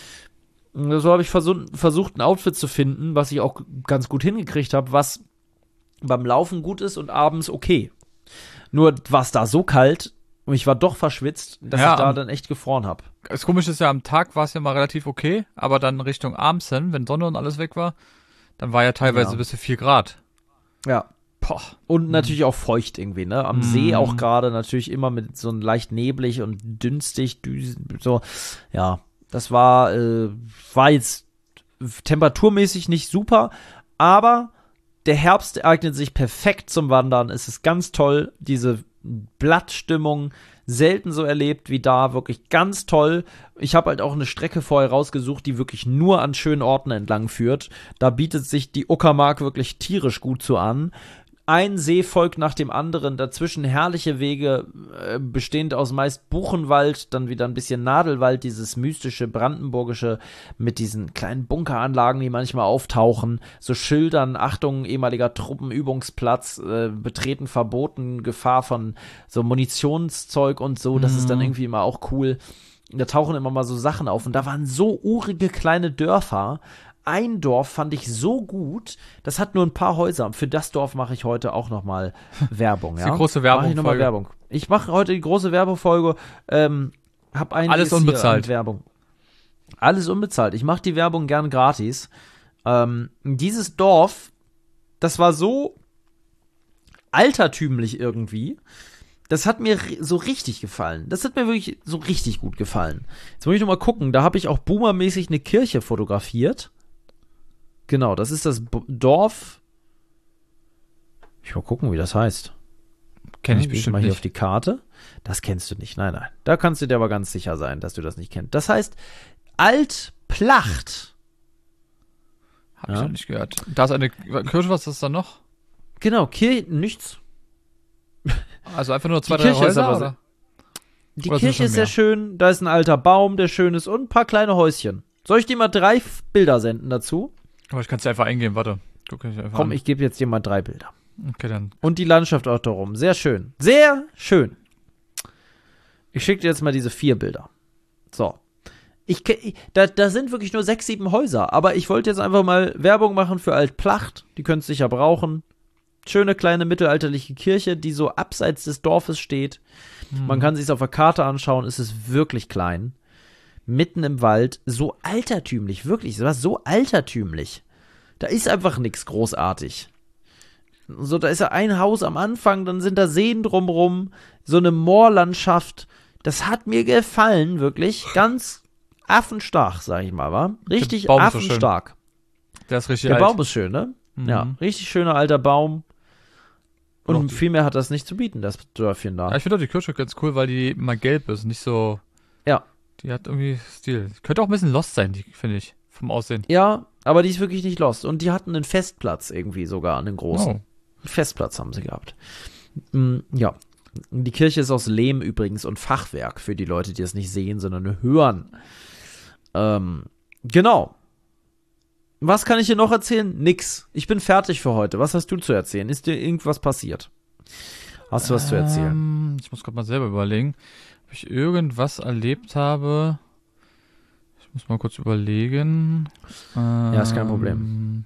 Und so habe ich versuch, versucht, ein Outfit zu finden, was ich auch ganz gut hingekriegt habe, was beim Laufen gut ist und abends okay. Nur war es da so kalt und ich war doch verschwitzt, dass Ja, ich da am- dann echt gefroren habe. Das Komische ist ja, am Tag war es ja mal relativ okay, aber dann Richtung abends hin, wenn Sonne und alles weg war, dann war ja teilweise Ja. bis zu vier Grad. Ja. Boah. Und natürlich auch feucht irgendwie, ne? Am Mhm. See auch gerade natürlich immer mit so leicht neblig und dünstig, düsen, so. Ja, das war, äh, war jetzt temperaturmäßig nicht super, aber der Herbst eignet sich perfekt zum Wandern. Es ist ganz toll, diese Blattstimmung, selten so erlebt wie da, wirklich ganz toll. Ich habe halt auch eine Strecke vorher rausgesucht, die wirklich nur an schönen Orten entlang führt. Da bietet sich die Uckermark wirklich tierisch gut zu an. Ein See folgt nach dem anderen, dazwischen herrliche Wege, äh, bestehend aus meist Buchenwald, dann wieder ein bisschen Nadelwald, dieses mystische brandenburgische mit diesen kleinen Bunkeranlagen, die manchmal auftauchen, so Schildern, Achtung, ehemaliger Truppenübungsplatz, äh, betreten verboten, Gefahr von so Munitionszeug und so, das ist dann Mhm. irgendwie immer auch cool. Da tauchen immer mal so Sachen auf und da waren so urige kleine Dörfer. Ein Dorf fand ich so gut, das hat nur ein paar Häuser. Für das Dorf mache ich heute auch nochmal Werbung. Das ist Ja? die große Mach ich noch mal Werbung-Folge. Werbung. Ich mache heute die große Werbefolge. Ähm, hab einiges Alles hier unbezahlt. an Werbung. Alles unbezahlt. Ich mache die Werbung gern gratis. Ähm, dieses Dorf, das war so altertümlich irgendwie. Das hat mir ri- so richtig gefallen. Das hat mir wirklich so richtig gut gefallen. Jetzt muss ich noch mal gucken. Da habe ich auch boomermäßig eine Kirche fotografiert. Genau, das ist das B- Dorf. Ich mal gucken, wie das heißt. Kenn ich Ja, geh bestimmt mal hier nicht. auf die Karte. Das kennst du nicht. Nein, nein. Da kannst du dir aber ganz sicher sein, dass du das nicht kennst. Das heißt Altplacht. Hab ich Ja. noch nicht gehört. Da ist eine Kirche, was ist das dann noch? Genau, Kirche, nichts. Also einfach nur zwei, Die drei Kirche ist Häuser, aber oder? Die Oder sind Kirche schon ist sehr mehr? schön. Da ist ein alter Baum, der schön ist und ein paar kleine Häuschen. Soll ich dir mal drei F- Bilder senden dazu? Aber ich kann es dir einfach eingeben, warte. Guck ich einfach Komm, an. ich gebe jetzt dir mal drei Bilder. Okay, dann. Und die Landschaft auch darum. Sehr schön. Sehr schön. Ich schicke dir jetzt mal diese vier Bilder. So. Ich, ke- ich, da, da sind wirklich nur sechs, sieben Häuser. Aber ich wollte jetzt einfach mal Werbung machen für Altplacht. Die könnt ihr sicher brauchen. Schöne kleine mittelalterliche Kirche, die so abseits des Dorfes steht. Man kann sich auf der Karte anschauen. Es ist wirklich klein. Mitten im Wald. So altertümlich. Wirklich. Es war so altertümlich. Da ist einfach nichts großartig. So, da ist ja ein Haus am Anfang, dann sind da Seen drumrum, so eine Moorlandschaft. Das hat mir gefallen, wirklich. Ganz affenstark, sag ich mal, wa? Richtig Baum ist so schön. affenstark. Der ist richtig Der alt. Baum ist schön, ne? Mhm. Ja, richtig schöner alter Baum. Und Und auch- viel mehr hat das nicht zu bieten, das Dörfchen da. Ja, ich finde auch die Kirche ganz cool, weil die mal gelb ist, nicht so. Ja. Die hat irgendwie Stil. Könnte auch ein bisschen lost sein, die, finde ich, vom Aussehen. Ja, aber die ist wirklich nicht lost. Und die hatten einen Festplatz irgendwie sogar, einen großen. Oh. Einen Festplatz haben sie gehabt. Mm, ja. Die Kirche ist aus Lehm übrigens und Fachwerk für die Leute, die es nicht sehen, sondern nur hören. Ähm, genau. Was kann ich dir noch erzählen? Nix. Ich bin fertig für heute. Was hast du zu erzählen? Ist dir irgendwas passiert? Hast du was zu erzählen? Ähm, ich muss gerade mal selber überlegen, ob ich irgendwas erlebt habe. Ich muss mal kurz überlegen. Ähm, Ja, ist kein Problem.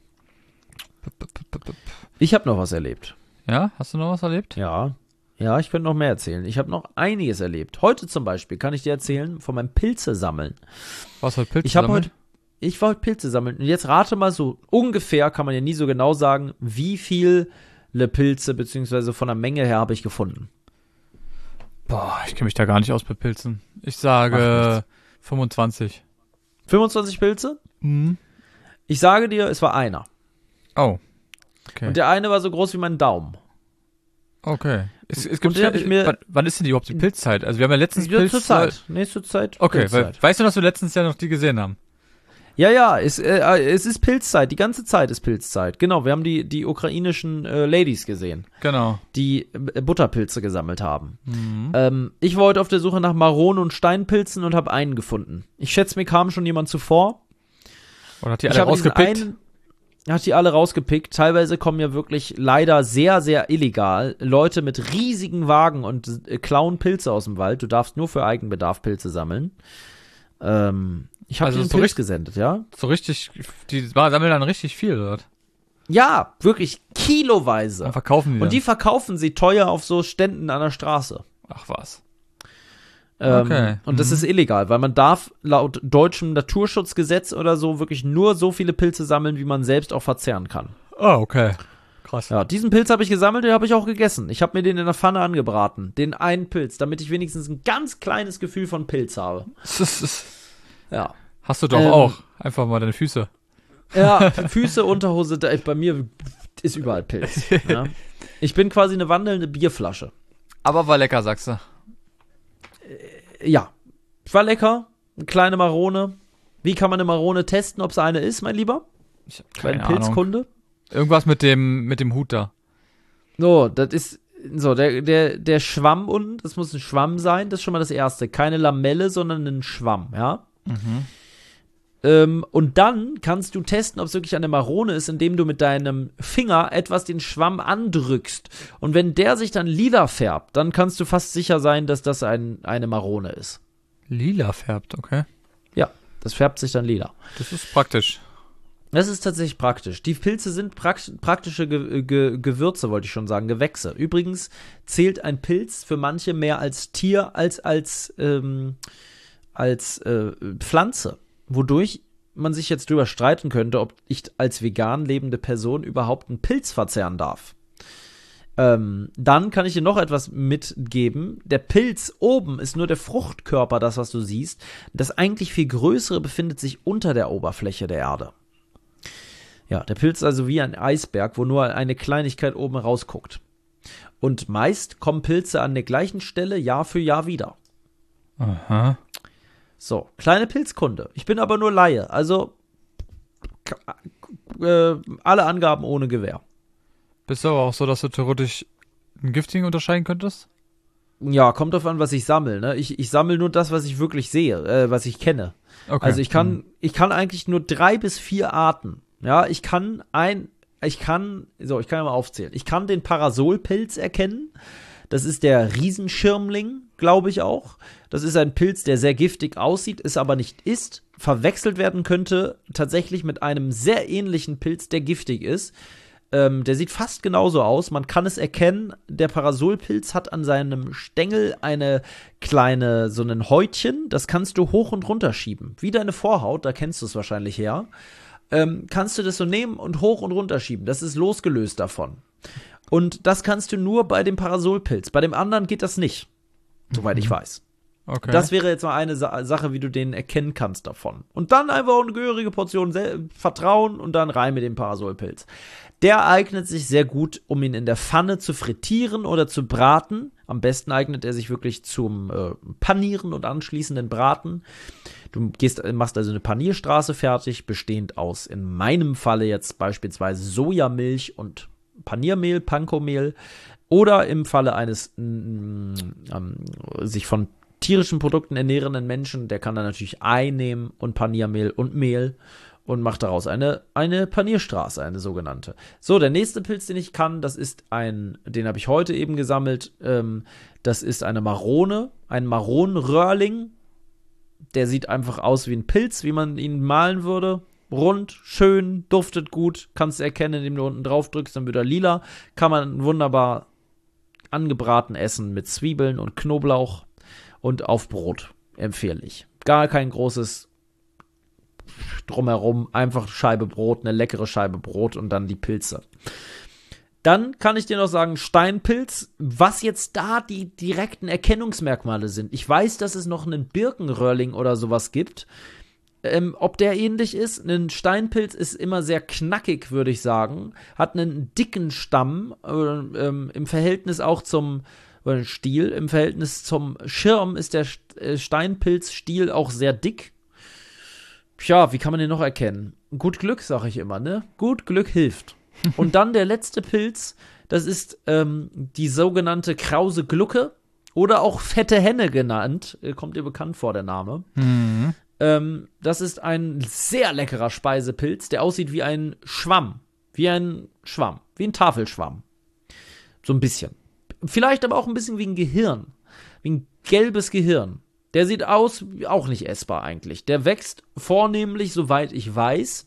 p- p- p- p- p- Ich habe noch was erlebt. Ja, hast du noch was erlebt? Ja. Ja, ich könnte noch mehr erzählen. Ich habe noch einiges erlebt. Heute zum Beispiel kann ich dir erzählen von meinem Pilze sammeln. Was heute Pilze Ich habe sammeln? heute, ich wollte Pilze sammeln. Und jetzt rate mal so ungefähr, kann man ja nie so genau sagen, wie viele Pilze, beziehungsweise von der Menge her habe ich gefunden. Boah, ich kenne mich da gar nicht aus bei Pilzen. Ich Macht sage nichts. fünfundzwanzig. fünfundzwanzig Pilze? Mhm. Ich sage dir, es war einer. Oh. Okay. Und der eine war so groß wie mein Daumen. okay. Es, es Und gibt den hab ich mir- wann, wann ist denn die überhaupt die Pilzzeit? Also wir haben ja letztens Ja, Pilz. zur Zeit. Nächste Zeit. Okay, weil, Pilzzeit. weißt du, dass wir letztens ja noch die gesehen haben? Ja, ja, es, äh, es ist Pilzzeit. Die ganze Zeit ist Pilzzeit. Genau, wir haben die, die ukrainischen äh, Ladies gesehen, Genau. die äh, Butterpilze gesammelt haben. Mhm. Ähm, ich war heute auf der Suche nach Maronen und Steinpilzen und habe einen gefunden. Ich schätze, mir kam schon jemand zuvor. Oder hat die Ich alle habe diesen rausgepickt? einen, hat die alle rausgepickt. Teilweise kommen ja wirklich leider sehr, sehr illegal Leute mit riesigen Wagen und äh, klauen Pilze aus dem Wald. Du darfst nur für Eigenbedarf Pilze sammeln. Ähm, ich habe Also den so Pilz richtig- gesendet, ja? So richtig, die sammeln dann richtig viel dort. Ja, wirklich kiloweise. Und verkaufen die Und die dann. verkaufen sie teuer auf so Ständen an der Straße. Ach was. Ähm, Okay. Und das Mhm. ist illegal, weil man darf laut deutschem Naturschutzgesetz oder so wirklich nur so viele Pilze sammeln, wie man selbst auch verzehren kann. Ah, okay. Krass. Ja, diesen Pilz habe ich gesammelt, den habe ich auch gegessen. Ich habe mir den in der Pfanne angebraten. Den einen Pilz, damit ich wenigstens ein ganz kleines Gefühl von Pilz habe. Ja. Hast du doch Ähm. auch. Einfach mal deine Füße. Ja, Füße, Unterhose, da, bei mir ist überall Pilz. Ja. Ich bin quasi eine wandelnde Bierflasche. Aber war lecker, sagst du. Ja, war lecker. Eine kleine Marone. Wie kann man eine Marone testen, ob es eine ist, mein Lieber? Ich hab Kleine keine Ahnung. Pilzkunde. Irgendwas mit dem, mit dem Hut da. So, das ist so, der, der, der Schwamm unten, das muss ein Schwamm sein, das ist schon mal das Erste. Keine Lamelle, sondern ein Schwamm, ja. Mhm. Ähm, und dann kannst du testen, ob es wirklich eine Marone ist, indem du mit deinem Finger etwas den Schwamm andrückst. Und wenn der sich dann lila färbt, dann kannst du fast sicher sein, dass das ein, eine Marone ist. Lila färbt, okay. Ja, das färbt sich dann lila. Das ist praktisch. Das ist tatsächlich praktisch. Die Pilze sind prakt praktische Ge Ge Gewürze, wollte ich schon sagen, Gewächse. Übrigens zählt ein Pilz für manche mehr als Tier als als, ähm, als äh, Pflanze. Wodurch man sich jetzt drüber streiten könnte, ob ich als vegan lebende Person überhaupt einen Pilz verzehren darf. Ähm, dann kann ich dir noch etwas mitgeben. Der Pilz oben ist nur der Fruchtkörper, das, was du siehst. Das eigentlich viel größere befindet sich unter der Oberfläche der Erde. Ja, der Pilz ist also wie ein Eisberg, wo nur eine Kleinigkeit oben rausguckt. Und meist kommen Pilze an der gleichen Stelle Jahr für Jahr wieder. Aha. So, kleine Pilzkunde. Ich bin aber nur Laie, also äh, alle Angaben ohne Gewähr. Bist du aber auch so, dass du theoretisch einen giftigen unterscheiden könntest? Ja, kommt drauf an, was ich sammle. Ne? Ich, ich sammle nur das, was ich wirklich sehe, äh, was ich kenne. Okay. Also ich kann, Mhm. ich kann eigentlich nur drei bis vier Arten. Ja, ich kann ein, ich kann, so, ich kann ja mal aufzählen. Ich kann den Parasolpilz erkennen. Das ist der Riesenschirmling, glaube ich auch. Das ist ein Pilz, der sehr giftig aussieht, es aber nicht ist. Verwechselt werden könnte tatsächlich mit einem sehr ähnlichen Pilz, der giftig ist. Ähm, der sieht fast genauso aus. Man kann es erkennen. Der Parasolpilz hat an seinem Stängel eine kleine, so ein Häutchen. Das kannst du hoch und runter schieben. Wie deine Vorhaut, da kennst du es wahrscheinlich her. Ähm, kannst du das so nehmen und hoch und runter schieben. Das ist losgelöst davon. Und das kannst du nur bei dem Parasolpilz. Bei dem anderen geht das nicht, soweit ich weiß. Okay. Das wäre jetzt mal eine Sa- Sache, wie du den erkennen kannst davon. Und dann einfach eine gehörige Portion Sel- Vertrauen und dann rein mit dem Parasolpilz. Der eignet sich sehr gut, um ihn in der Pfanne zu frittieren oder zu braten. Am besten eignet er sich wirklich zum äh, Panieren und anschließenden Braten. Du gehst, machst also eine Panierstraße fertig, bestehend aus, in meinem Falle jetzt beispielsweise Sojamilch und Paniermehl, Pankomehl. Oder im Falle eines mm, ähm, sich von tierischen Produkten ernährenden Menschen, der kann dann natürlich Ei nehmen und Paniermehl und Mehl und macht daraus eine, eine Panierstraße, eine sogenannte. So, der nächste Pilz, den ich kann, das ist ein, den habe ich heute eben gesammelt, ähm, das ist eine Marone, ein Maronenröhrling. Der sieht einfach aus wie ein Pilz, wie man ihn malen würde. Rund, schön, duftet gut, kannst du erkennen, indem du unten drauf drückst, dann wird er lila. Kann man wunderbar angebraten essen mit Zwiebeln und Knoblauch und auf Brot, empfehle ich. Gar kein großes Drumherum, einfach Scheibe Brot, eine leckere Scheibe Brot und dann die Pilze. Dann kann ich dir noch sagen, Steinpilz, was jetzt da die direkten Erkennungsmerkmale sind. Ich weiß, dass es noch einen Birkenröhrling oder sowas gibt. Ähm, ob der ähnlich ist? Ein Steinpilz ist immer sehr knackig, würde ich sagen. Hat einen dicken Stamm, äh, ähm, im Verhältnis auch zum äh, Stiel. Im Verhältnis zum Schirm ist der äh, Steinpilzstiel auch sehr dick. Tja, wie kann man den noch erkennen? Gut Glück, sage ich immer, ne? Gut Glück hilft. Und dann der letzte Pilz, das ist ähm, die sogenannte Krause Glucke oder auch fette Henne genannt. Kommt dir bekannt vor, der Name. Mhm. Ähm, das ist ein sehr leckerer Speisepilz, der aussieht wie ein Schwamm. Wie ein Schwamm. Wie ein Tafelschwamm. So ein bisschen. Vielleicht aber auch ein bisschen wie ein Gehirn. Wie ein gelbes Gehirn. Der sieht aus, auch nicht essbar eigentlich. Der wächst vornehmlich, soweit ich weiß.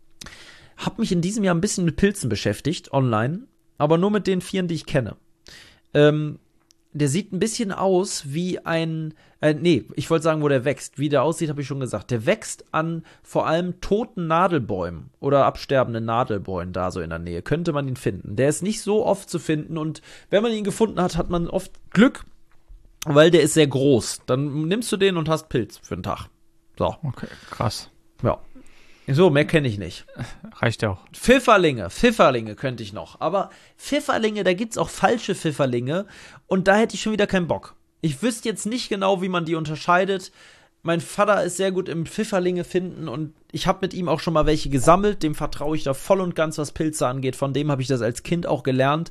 Hab mich in diesem Jahr ein bisschen mit Pilzen beschäftigt, online. Aber nur mit den vieren, die ich kenne. Ähm, der sieht ein bisschen aus wie ein, äh, nee, ich wollte sagen, wo der wächst. Wie der aussieht, habe ich schon gesagt. Der wächst an vor allem toten Nadelbäumen oder absterbenden Nadelbäumen da so in der Nähe. Könnte man ihn finden. Der ist nicht so oft zu finden und wenn man ihn gefunden hat, hat man oft Glück, weil der ist sehr groß. Dann nimmst du den und hast Pilz für den Tag. So. Okay, krass. Ja. So, mehr kenne ich nicht. Reicht ja auch. Pfifferlinge, Pfifferlinge könnte ich noch. Aber Pfifferlinge, da gibt's auch falsche Pfifferlinge. Und da hätte ich schon wieder keinen Bock. Ich wüsste jetzt nicht genau, wie man die unterscheidet. Mein Vater ist sehr gut im Pfifferlinge finden. Und ich habe mit ihm auch schon mal welche gesammelt. Dem vertraue ich da voll und ganz, was Pilze angeht. Von dem habe ich das als Kind auch gelernt.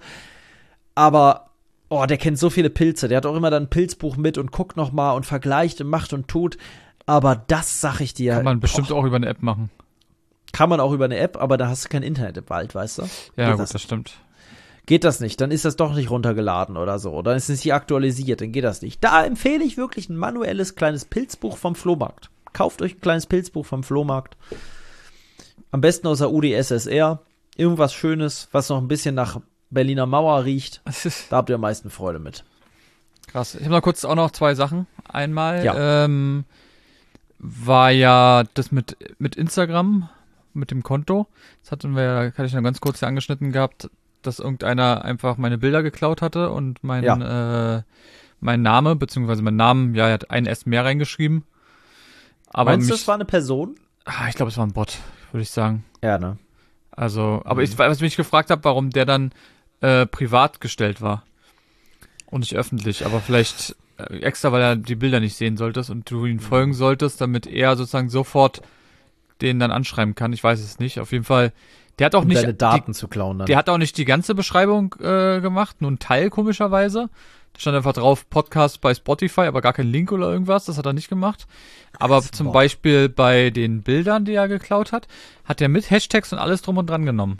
Aber, oh, der kennt so viele Pilze. Der hat auch immer dann ein Pilzbuch mit und guckt noch mal und vergleicht und macht und tut. Aber das sag ich dir. Kann man bestimmt boah, auch über eine App machen. Kann man auch über eine App, aber da hast du kein Internet im Wald, weißt du? Ja, Geht gut, das, das stimmt. Geht das nicht, dann ist das doch nicht runtergeladen oder so. Dann ist es nicht aktualisiert, dann geht das nicht. Da empfehle ich wirklich ein manuelles kleines Pilzbuch vom Flohmarkt. Kauft euch ein kleines Pilzbuch vom Flohmarkt. Am besten aus der U d S S R. Irgendwas Schönes, was noch ein bisschen nach Berliner Mauer riecht. Da habt ihr am meisten Freude mit. Krass. Ich habe noch kurz auch noch zwei Sachen. Einmal Ja. ähm, war ja das mit, mit Instagram, mit dem Konto. Das hatten wir, hatte ich noch ganz kurz hier angeschnitten gehabt. dass irgendeiner einfach meine Bilder geklaut hatte und mein, ja. äh, mein Name, beziehungsweise mein Namen, ja, er hat ein S mehr reingeschrieben. Aber Meinst mich, du, es war eine Person? Ah, ich glaube, es war ein Bot, würde ich sagen. Ja, ne? Also, aber mhm. ich, was ich mich gefragt habe, warum der dann äh, privat gestellt war und nicht öffentlich, aber vielleicht äh, extra, weil er die Bilder nicht sehen solltest und du ihn folgen solltest, damit er sozusagen sofort den dann anschreiben kann. Ich weiß es nicht. Auf jeden Fall, der hat auch um nicht deine Daten die, zu klauen dann. Der hat auch nicht die ganze Beschreibung äh, gemacht, nur ein Teil komischerweise. Da stand einfach drauf Podcast bei Spotify, aber gar kein Link oder irgendwas. Das hat er nicht gemacht. Aber zum Beispiel bei den Bildern, die er geklaut hat, hat er mit Hashtags und alles drum und dran genommen.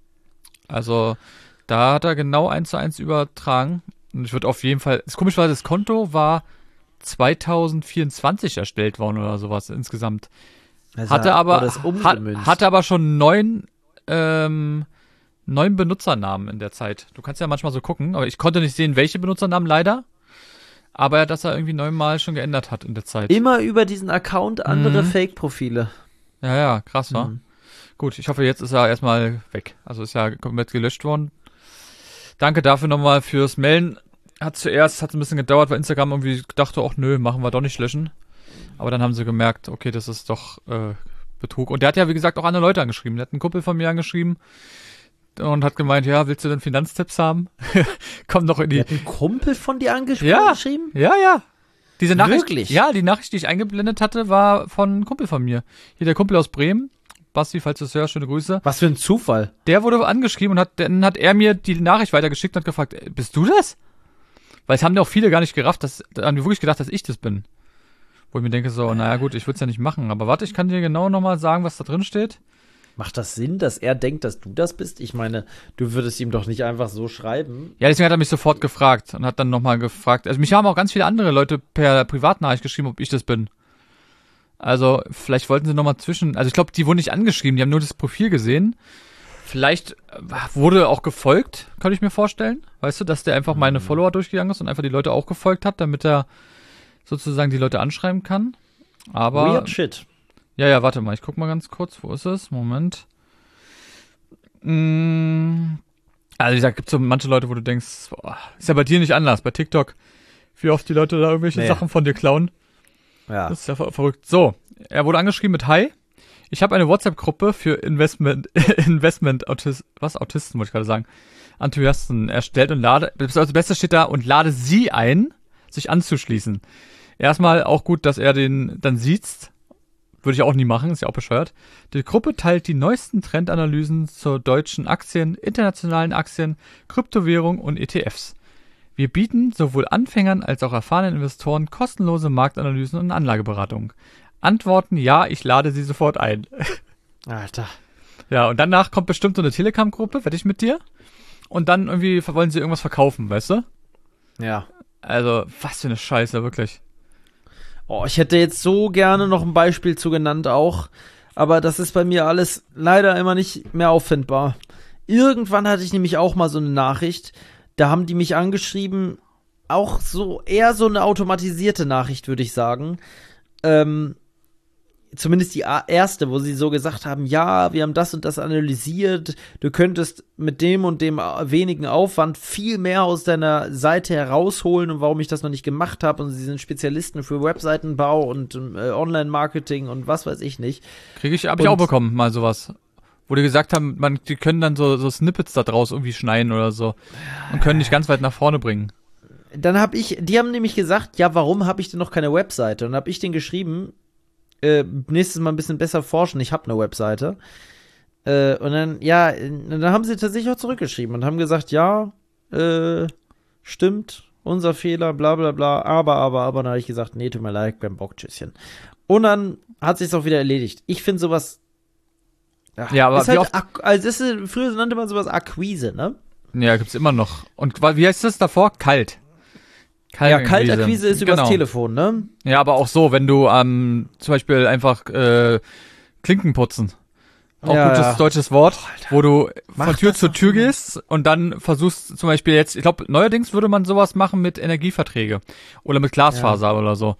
Also da hat er genau eins zu eins übertragen. Und ich würde auf jeden Fall, das komisch war, das Konto war zwanzig vierundzwanzig erstellt worden oder sowas insgesamt. Also hatte aber hat, hatte aber schon neun ähm, neun Benutzernamen in der Zeit. Du kannst ja manchmal so gucken, aber ich konnte nicht sehen, welche Benutzernamen leider. Aber dass er irgendwie neunmal schon geändert hat in der Zeit. Immer über diesen Account andere mhm. Fake-Profile. Ja, ja, krass, war. Mhm. Gut, ich hoffe, jetzt ist er erstmal weg. Also ist ja komplett gelöscht worden. Danke dafür nochmal fürs Melden. Hat zuerst, hat ein bisschen gedauert, weil Instagram irgendwie dachte, ach nö, machen wir doch nicht löschen. Aber dann haben sie gemerkt, okay, das ist doch äh, Betrug. Und der hat ja, wie gesagt, auch andere Leute angeschrieben. Der hat einen Kumpel von mir angeschrieben und hat gemeint, ja, willst du denn Finanztipps haben? Komm doch in die... Der hat einen Kumpel von dir angeschrieben? Ja, ja, ja. Diese Nachricht, Wirklich? Ja, die Nachricht, die ich eingeblendet hatte, war von einem Kumpel von mir. Hier der Kumpel aus Bremen. Basti, falls du es hörst, schöne Grüße. Was für ein Zufall. Der wurde angeschrieben und hat, dann hat er mir die Nachricht weitergeschickt und hat gefragt, bist du das? Weil es haben ja auch viele gar nicht gerafft, dass, da haben die wirklich gedacht, dass ich das bin. Wo ich mir denke so, naja gut, ich würde es ja nicht machen. Aber warte, ich kann dir genau nochmal sagen, was da drin steht. Macht das Sinn, dass er denkt, dass du das bist? Ich meine, du würdest ihm doch nicht einfach so schreiben. Ja, deswegen hat er mich sofort gefragt und hat dann nochmal gefragt. Also mich haben auch ganz viele andere Leute per Privatnachricht geschrieben, ob ich das bin. Also vielleicht wollten sie nochmal zwischen... Also ich glaube, die wurden nicht angeschrieben, die haben nur das Profil gesehen. Vielleicht wurde auch gefolgt, kann ich mir vorstellen. Weißt du, dass der einfach meine Follower durchgegangen ist und einfach die Leute auch gefolgt hat, damit er sozusagen die Leute anschreiben kann. Aber... Weird shit. Ja, ja, warte mal, ich guck mal ganz kurz, wo ist es? Moment. Mm, also wie gesagt, gibt so manche Leute, wo du denkst, boah, ist ja bei dir nicht anders, bei TikTok, wie oft die Leute da irgendwelche nee. Sachen von dir klauen. Ja. Das ist ja ver- verrückt. So, er wurde angeschrieben mit Hi. Ich habe eine WhatsApp-Gruppe für Investment, Investment, Autis- was, Autisten, wollte ich gerade sagen, Enthusiasten erstellt und lade, das Beste steht da, und lade sie ein, sich anzuschließen. Erstmal auch gut, dass er den dann sieht. Würde ich auch nie machen, ist ja auch bescheuert. Die Gruppe teilt die neuesten Trendanalysen zu deutschen Aktien, internationalen Aktien, Kryptowährung und E T Fs. Wir bieten sowohl Anfängern als auch erfahrenen Investoren kostenlose Marktanalysen und Anlageberatung. Antworten: Ja, ich lade sie sofort ein. Alter. Ja, und danach kommt bestimmt so eine Telegram-Gruppe, wette ich mit dir. Und dann irgendwie wollen sie irgendwas verkaufen, weißt du? Ja. Also, was für eine Scheiße, wirklich. Oh, ich hätte jetzt so gerne noch ein Beispiel zu genannt auch, aber das ist bei mir alles leider immer nicht mehr auffindbar. Irgendwann hatte ich nämlich auch mal so eine Nachricht, da haben die mich angeschrieben, auch so eher so eine automatisierte Nachricht, würde ich sagen. Ähm, zumindest die erste, wo sie so gesagt haben, ja, wir haben das und das analysiert, du könntest mit dem und dem wenigen Aufwand viel mehr aus deiner Seite herausholen und warum ich das noch nicht gemacht habe, und sie sind Spezialisten für Webseitenbau und äh, Online-Marketing und was weiß ich nicht. Kriege ich, habe ich auch bekommen, mal sowas. Wo die gesagt haben, man, die können dann so, so Snippets da draus irgendwie schneiden oder so und können dich ganz weit nach vorne bringen. Dann habe ich, die haben nämlich gesagt, ja, warum habe ich denn noch keine Webseite? Und dann habe ich denen geschrieben, Äh, nächstes Mal ein bisschen besser forschen, ich habe eine Webseite. Äh, und dann, ja, dann haben sie tatsächlich auch zurückgeschrieben und haben gesagt, ja, äh, stimmt, unser Fehler, bla bla bla, aber, aber, aber, dann habe ich gesagt, nee, tut mir leid, beim Bock, tschüsschen. Und dann hat sich's auch wieder erledigt. Ich finde sowas, ach, ja, aber ist halt, ak- also das ist, früher nannte man sowas Akquise, ne? Ja, gibt's immer noch. Und wie heißt das davor? Kalt. Ja, Kaltakquise ist übers genau. Telefon, ne? Ja, aber auch so, wenn du ähm, zum Beispiel einfach äh, Klinken putzen. Auch ja, gutes ja. deutsches Wort, oh, wo du Mach von Tür zu Tür gehst und dann versuchst zum Beispiel jetzt, ich glaube, neuerdings würde man sowas machen mit Energieverträge oder mit Glasfaser ja. oder so.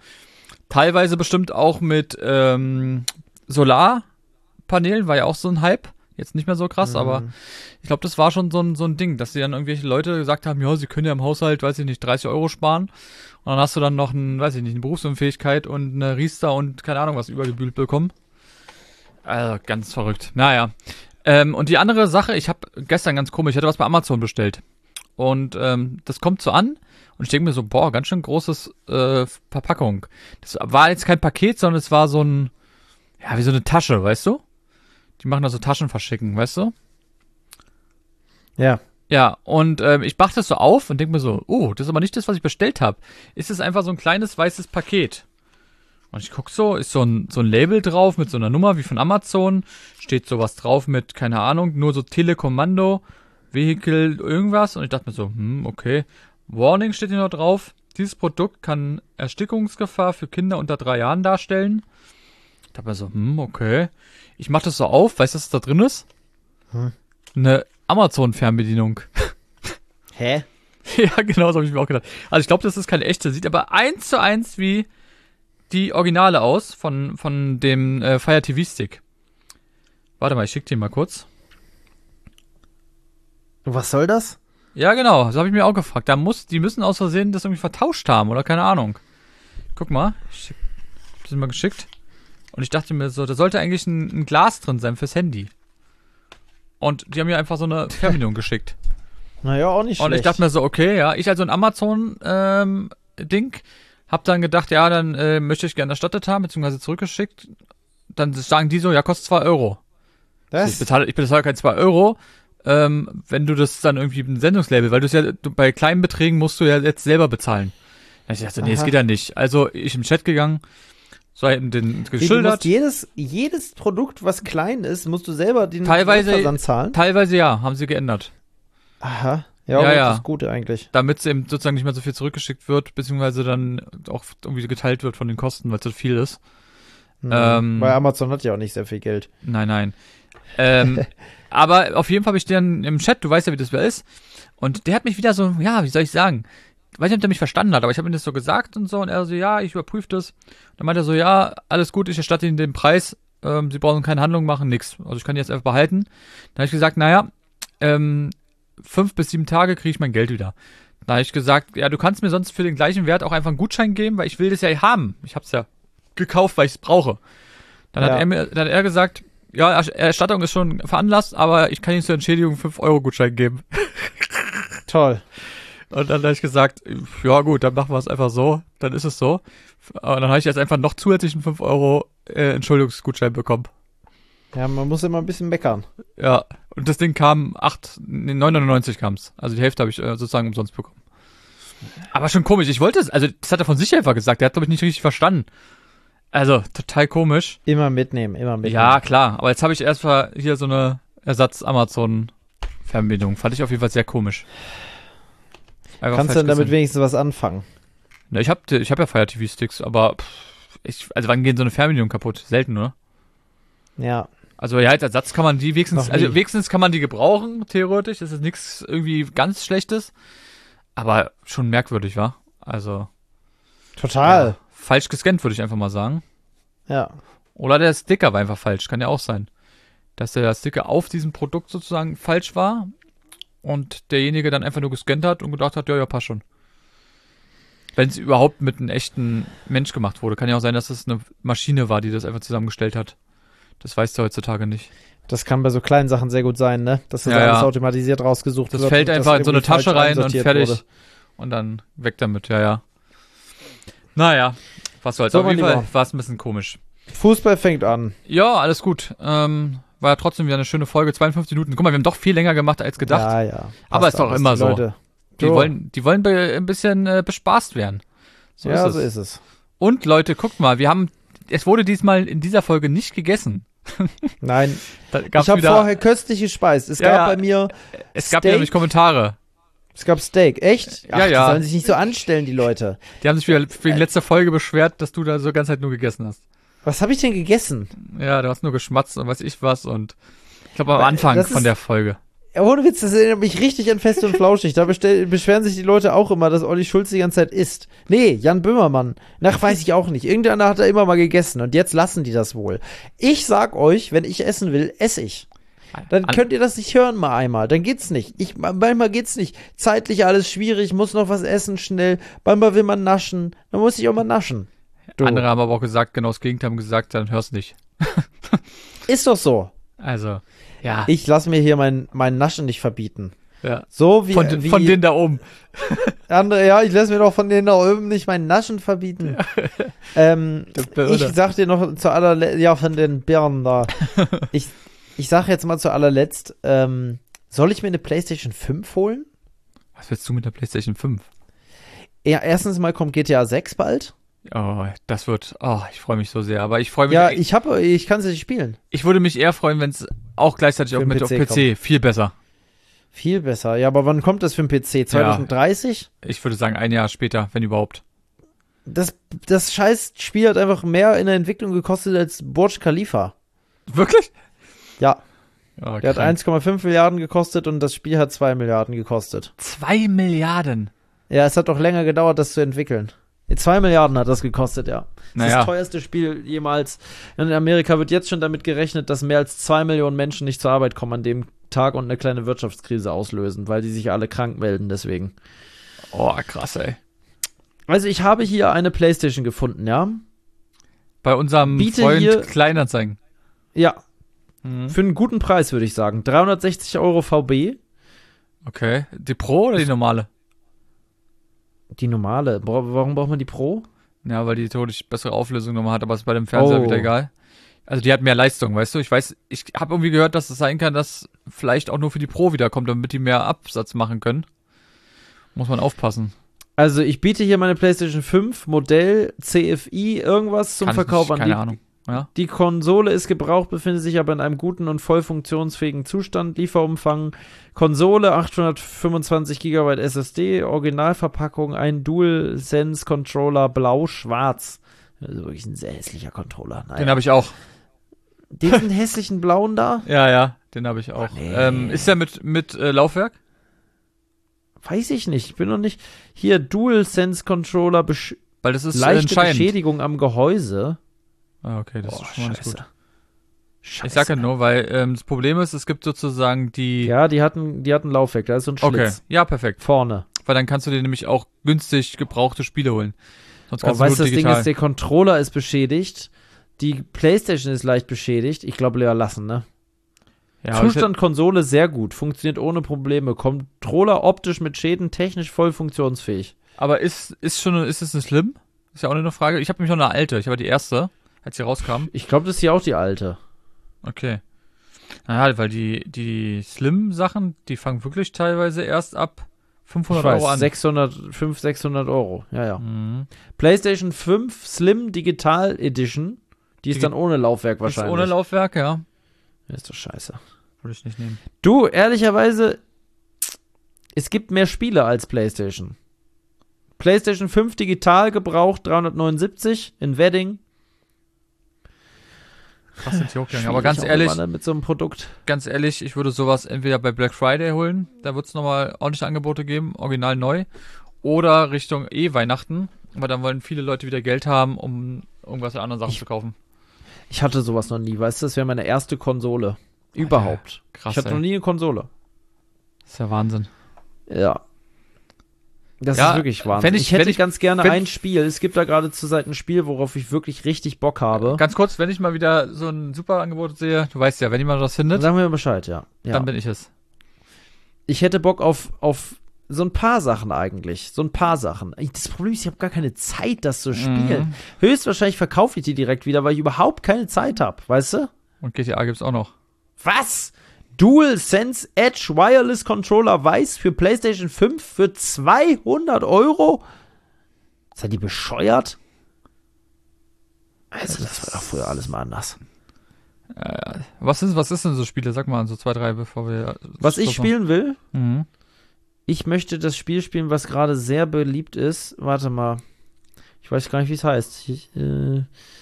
Teilweise bestimmt auch mit ähm, Solarpanelen, war ja auch so ein Hype. Jetzt nicht mehr so krass, Mhm. aber ich glaube, das war schon so ein, so ein Ding, dass sie dann irgendwelche Leute gesagt haben, ja, sie können ja im Haushalt, weiß ich nicht, dreißig Euro sparen. Und dann hast du dann noch ein, weiß ich nicht, eine Berufsunfähigkeit und eine Riester und keine Ahnung was übergebühlt bekommen. Also ganz verrückt. Naja. Ähm, und die andere Sache, ich habe gestern ganz komisch, ich hatte was bei Amazon bestellt. Und ähm, das kommt so an und ich denke mir so, boah, ganz schön großes äh, Verpackung. Das war jetzt kein Paket, sondern es war so ein, ja, wie so eine Tasche, weißt du? Die machen da so Taschen verschicken, weißt du? Ja. Ja, und ähm, ich mach das so auf und denke mir so, oh, das ist aber nicht das, was ich bestellt habe. Ist es einfach so ein kleines weißes Paket. Und ich guck so, ist so ein, so ein Label drauf mit so einer Nummer wie von Amazon. Steht sowas drauf mit, keine Ahnung, nur so Telekommando, Vehikel, irgendwas. Und ich dachte mir so, hm, okay. Warning steht hier noch drauf. Dieses Produkt kann Erstickungsgefahr für Kinder unter drei Jahren darstellen. Ich dachte mir so, hm, okay. Ich mach das so auf, weißt du, was da drin ist? Hm. Eine Amazon-Fernbedienung. Hä? Ja, genau, so habe ich mir auch gedacht. Also ich glaube, das ist keine echte. Sieht aber eins zu eins wie die Originale aus von, von dem äh, Fire T V-Stick. Warte mal, ich schick dir mal kurz. Und was soll das? Ja, genau, das habe ich mir auch gefragt. Da muss, die müssen aus Versehen das irgendwie vertauscht haben oder keine Ahnung. Guck mal, ich schick, hab das mal geschickt. Und ich dachte mir so, da sollte eigentlich ein, ein Glas drin sein fürs Handy. Und die haben mir einfach so eine Fernbedienung geschickt. Naja, auch nicht schlecht. Und ich dachte mir so, okay, ja, ich also ein Amazon-Ding, ähm, hab dann gedacht, ja, dann äh, möchte ich gerne erstattet haben, beziehungsweise zurückgeschickt. Dann sagen die so, ja, kostet zwei Euro. das? Ich bezahle, ich bezahle keine zwei Euro, ähm, wenn du das dann irgendwie ein Sendungslabel, weil du es ja, du, bei kleinen Beträgen musst du ja jetzt selber bezahlen. Da ich dachte, nee, das Aha. geht ja nicht. Also ich im Chat gegangen, so den, den Wie, du musst geschildert. jedes, jedes Produkt, was klein ist, musst du selber den Teilweise- Versand zahlen? Teilweise ja, haben sie geändert. Aha. Ja, Ja, gut, ja. das ist gut eigentlich. Damit es eben sozusagen nicht mehr so viel zurückgeschickt wird, beziehungsweise dann auch irgendwie geteilt wird von den Kosten, weil es so viel ist. Mhm. Ähm, Weil Amazon hat ja auch nicht sehr viel Geld. Nein, nein. Ähm, aber auf jeden Fall habe ich den im Chat, du weißt ja, wie das wer ist. Und der hat mich wieder so, ja, wie soll ich sagen? Ich weiß nicht, ob der mich verstanden hat, aber ich habe ihm das so gesagt und so. Und er so, ja, ich überprüfe das. Dann meinte er so, ja, alles gut, ich erstatte Ihnen den Preis. Ähm, Sie brauchen keine Handlung machen, nix. Also ich kann die jetzt einfach behalten. Dann habe ich gesagt, naja, ähm, fünf bis sieben Tage kriege ich mein Geld wieder. Dann habe ich gesagt, ja, du kannst mir sonst für den gleichen Wert auch einfach einen Gutschein geben, weil ich will das ja haben. Ich habe es ja gekauft, weil ich es brauche. Dann Ja. hat er mir, dann hat er gesagt, ja, Er- Erstattung ist schon veranlasst, aber ich kann Ihnen zur Entschädigung fünf Euro Gutschein geben. Toll. Und dann habe ich gesagt, ja gut, dann machen wir es einfach so, dann ist es so. Aber dann habe ich jetzt einfach noch zusätzlichen fünf Euro äh, Entschuldigungsgutschein bekommen. Ja, man muss immer ein bisschen meckern. Ja, und das Ding kam acht, nee, neun neunundneunzig kam's. Also die Hälfte habe ich äh, sozusagen umsonst bekommen. Aber schon komisch, ich wollte es, also das hat er von sich einfach gesagt, der hat glaube ich nicht richtig verstanden. Also, total komisch. Immer mitnehmen, immer mitnehmen. Ja, klar, aber jetzt habe ich erstmal hier so eine Ersatz-Amazon-Fernbedienung. Fand ich auf jeden Fall sehr komisch. Einfach Kannst du falsch denn damit gesehen. wenigstens was anfangen? Ne, ich habe ich hab ja Fire T V-Sticks, aber pff, ich, also wann gehen so eine Fernbedienung kaputt? Selten, oder? Ja. Also ja, als Ersatz kann man die wenigstens, Noch also nie. wenigstens kann man die gebrauchen, theoretisch. Das ist nichts irgendwie ganz Schlechtes. Aber schon merkwürdig, war. Also Total. ja, falsch gescannt, würde ich einfach mal sagen. Ja. Oder der Sticker war einfach falsch, kann ja auch sein. Dass der Sticker auf diesem Produkt sozusagen falsch war und derjenige dann einfach nur gescannt hat und gedacht hat, ja, ja, passt schon. Wenn es überhaupt mit einem echten Mensch gemacht wurde. Kann ja auch sein, dass es eine Maschine war, die das einfach zusammengestellt hat. Das weißt du heutzutage nicht. Das kann bei so kleinen Sachen sehr gut sein, ne? Dass das Ja, alles ja. automatisiert rausgesucht Das wird. fällt und einfach in so eine irgendwie falsch Tasche rein und einsortiert fertig. wurde. Und dann weg damit, ja, ja. Naja, was soll's. So, Auf jeden mein Fall Lieber. war es ein bisschen komisch. Fußball fängt an. Ja, alles gut. Ähm, war ja trotzdem wieder eine schöne Folge, zweiundfünfzig Minuten. Guck mal, wir haben doch viel länger gemacht als gedacht. Ja, ja. Aber Passt ist doch alles. immer Die so. Leute, Die so. wollen, die wollen be ein bisschen äh, bespaßt werden. So ja, ist so es. ist es. Und Leute, guckt mal, wir haben, es wurde diesmal in dieser Folge nicht gegessen. Nein, Da gab's ich habe wieder, vorher köstlich gespeist. Es Ja, gab ja. bei mir, es gab Steak. nämlich Kommentare. es gab Steak. Echt? Ja, ja. Die sollen sich nicht so anstellen, die Leute. Die haben sich wieder wegen letzter Folge beschwert, dass du da so ganze Zeit nur gegessen hast. Was habe ich denn gegessen? Ja, du hast nur geschmatzt und weiß ich was und ich glaube am Weil, Anfang das von ist- der Folge. Ja, ohne Witz, das erinnert mich richtig an Fest und Flauschig. Da bestell, beschweren sich die Leute auch immer, dass Olli Schulz die ganze Zeit isst. Nee, Jan Böhmermann. Nach weiß ich auch nicht. Irgendeiner hat da immer mal gegessen und jetzt lassen die das wohl. Ich sag euch, wenn ich essen will, esse ich. Dann An- könnt ihr das nicht hören mal einmal. Dann geht's nicht. Ich, manchmal geht's nicht. Zeitlich alles schwierig, muss noch was essen schnell. Manchmal will man naschen. Dann muss ich auch mal naschen. Du. Andere haben aber auch gesagt, genau das Gegenteil, haben gesagt, dann hörst nicht. Ist doch so. Also, ja. Ich lass mir hier mein, mein Naschen nicht verbieten. ja. So wie, Von, den- wie von denen da oben. andere, ja, ich lass mir doch von denen da oben nicht mein Naschen verbieten. ähm, Der Birne. ich sag dir noch zu allerletzt, ja, von den Birnen da. ich, ich sag jetzt mal zu allerletzt, ähm, soll ich mir eine PlayStation fünf holen? Was willst du mit der PlayStation fünf? Ja, erstens mal kommt G T A sechs bald. Oh, das wird, oh, ich freue mich so sehr. Aber ich freue mich, Ja, ich, ich habe, ich kann es nicht spielen. ich würde mich eher freuen, wenn es auch gleichzeitig Für auch den mit P C auf P C, viel besser. Viel besser. Ja, aber wann kommt das für den P C? zwanzig dreißig? Ich würde sagen, ein Jahr später, wenn überhaupt. Das, das scheiß Spiel hat einfach mehr in der Entwicklung gekostet als Burj Khalifa. Wirklich? Ja, Oh, der hat krank. eins Komma fünf Milliarden gekostet und das Spiel hat zwei Milliarden gekostet. Zwei Milliarden. Ja, es hat doch länger gedauert, das zu entwickeln. zwei Milliarden hat das gekostet, ja. Das ist Naja. das teuerste Spiel jemals. In Amerika wird jetzt schon damit gerechnet, dass mehr als zwei Millionen Menschen nicht zur Arbeit kommen an dem Tag und eine kleine Wirtschaftskrise auslösen, weil die sich alle krank melden deswegen. Oh, krass, ey. Also ich habe hier eine PlayStation gefunden, ja? Bei unserem Biete Freund hier- Kleinanzeigen. Ja, Mhm. für einen guten Preis, würde ich sagen. dreihundertsechzig Euro V B. Okay. Die Pro oder die normale? Die normale. Bra- Warum braucht man die Pro? Ja, weil die deutlich bessere Auflösung nochmal hat, aber ist bei dem Fernseher Oh. wieder egal. Also die hat mehr Leistung, weißt du? Ich weiß, ich habe irgendwie gehört, dass es sein kann, dass vielleicht auch nur für die Pro wiederkommt, damit die mehr Absatz machen können. Muss man aufpassen. Also ich biete hier meine PlayStation fünf, Modell C F I, irgendwas zum Kann ich Verkauf nicht, an. keine Die, Ahnung. Ja. die Konsole ist gebraucht, befindet sich aber in einem guten und voll funktionsfähigen Zustand. Lieferumfang, Konsole, achthundertfünfundzwanzig Gigabyte S S D, Originalverpackung, ein DualSense-Controller, blau-schwarz. Also wirklich ein sehr hässlicher Controller. Naja. Den habe ich auch. Diesen hässlichen blauen da? Ja, ja, den habe ich auch. Nee. Ähm, ist der mit, mit äh, Laufwerk? Weiß ich nicht. Ich bin noch nicht. Hier, DualSense-Controller, besch Weil das ist äh, leichte entscheidend. Beschädigung am Gehäuse. Ah, okay, das Boah, ist schon mal nicht scheiße. gut. Scheiße. Ich sag ja nur, weil ähm, das Problem ist, es gibt sozusagen die. Ja, die hatten, die hatten Laufwerk, da ist so ein okay, Schlitz. ja, perfekt. Vorne. Weil dann kannst du dir nämlich auch günstig gebrauchte Spiele holen. Sonst Oh, kannst weißt du, du das nur Ding digital. ist, der Controller ist beschädigt. Die Playstation ist leicht beschädigt. Ich glaube, lieber lassen, ne? ja, aber ich- Zustand Konsole sehr gut. Funktioniert ohne Probleme. Controller optisch mit Schäden, technisch voll funktionsfähig. aber ist, ist schon, ist es eine Slim? Ist ja auch eine Frage. Ich habe nämlich noch eine alte. Ich habe die erste, als sie rauskam. Ich glaube, das ist hier auch die alte. Okay. Naja, weil die, die Slim-Sachen, die fangen wirklich teilweise erst ab Ich fünfhundert weiß, Euro an. sechshundert, fünfhundert, sechshundert Euro. Ja, ja. Mhm. PlayStation fünf Slim Digital Edition. Die ist Digi- dann ohne Laufwerk Ist wahrscheinlich. ohne Laufwerk, ja. Ist doch scheiße. Würde ich nicht nehmen. Du, ehrlicherweise, es gibt mehr Spiele als PlayStation. PlayStation fünf digital gebraucht dreihundertneunundsiebzig in Wedding. Krass sind die hochgegangen. Schwierig Aber ganz auch ehrlich, immer, ne, mit so einem Produkt. ganz ehrlich, ich würde sowas entweder bei Black Friday holen, da wird es nochmal ordentliche Angebote geben, original neu, oder Richtung E-Weihnachten, weil dann wollen viele Leute wieder Geld haben, um irgendwas für andere Sachen Ich- zu kaufen. Ich hatte sowas noch nie, weißt du, das wäre meine erste Konsole. Überhaupt. Krass, ich hatte ey. noch nie eine Konsole. Das ist ja Wahnsinn. Ja. Das Ja, ist wirklich Wahnsinn. wenn Ich, ich- hätte wenn ich- ganz gerne wenn- ein Spiel. Es gibt da gerade zur Seite ein Spiel, worauf ich wirklich richtig Bock habe. Ganz kurz, wenn ich mal wieder so ein super Angebot sehe, du weißt ja, wenn jemand was Dann findet, sagen wir Bescheid, ja. ja. dann bin ich es. Ich hätte Bock auf, auf so ein paar Sachen eigentlich. So ein paar Sachen. Ich- Das Problem ist, ich habe gar keine Zeit, das zu spielen. Mhm. Höchstwahrscheinlich verkaufe ich die direkt wieder, weil ich überhaupt keine Zeit habe, weißt du? Und G T A gibt's auch noch. Was? DualSense Edge Wireless Controller Weiß für PlayStation fünf für zweihundert Euro? Seid ihr bescheuert? Also, das war doch früher alles mal anders. Äh, was ist, was ist denn so Spiele? Sag mal, so zwei, drei, bevor wir. Was ich spielen will, Mhm. ich möchte das Spiel spielen, was gerade sehr beliebt ist. Warte mal. Ich weiß gar nicht, wie es heißt. Ich, äh,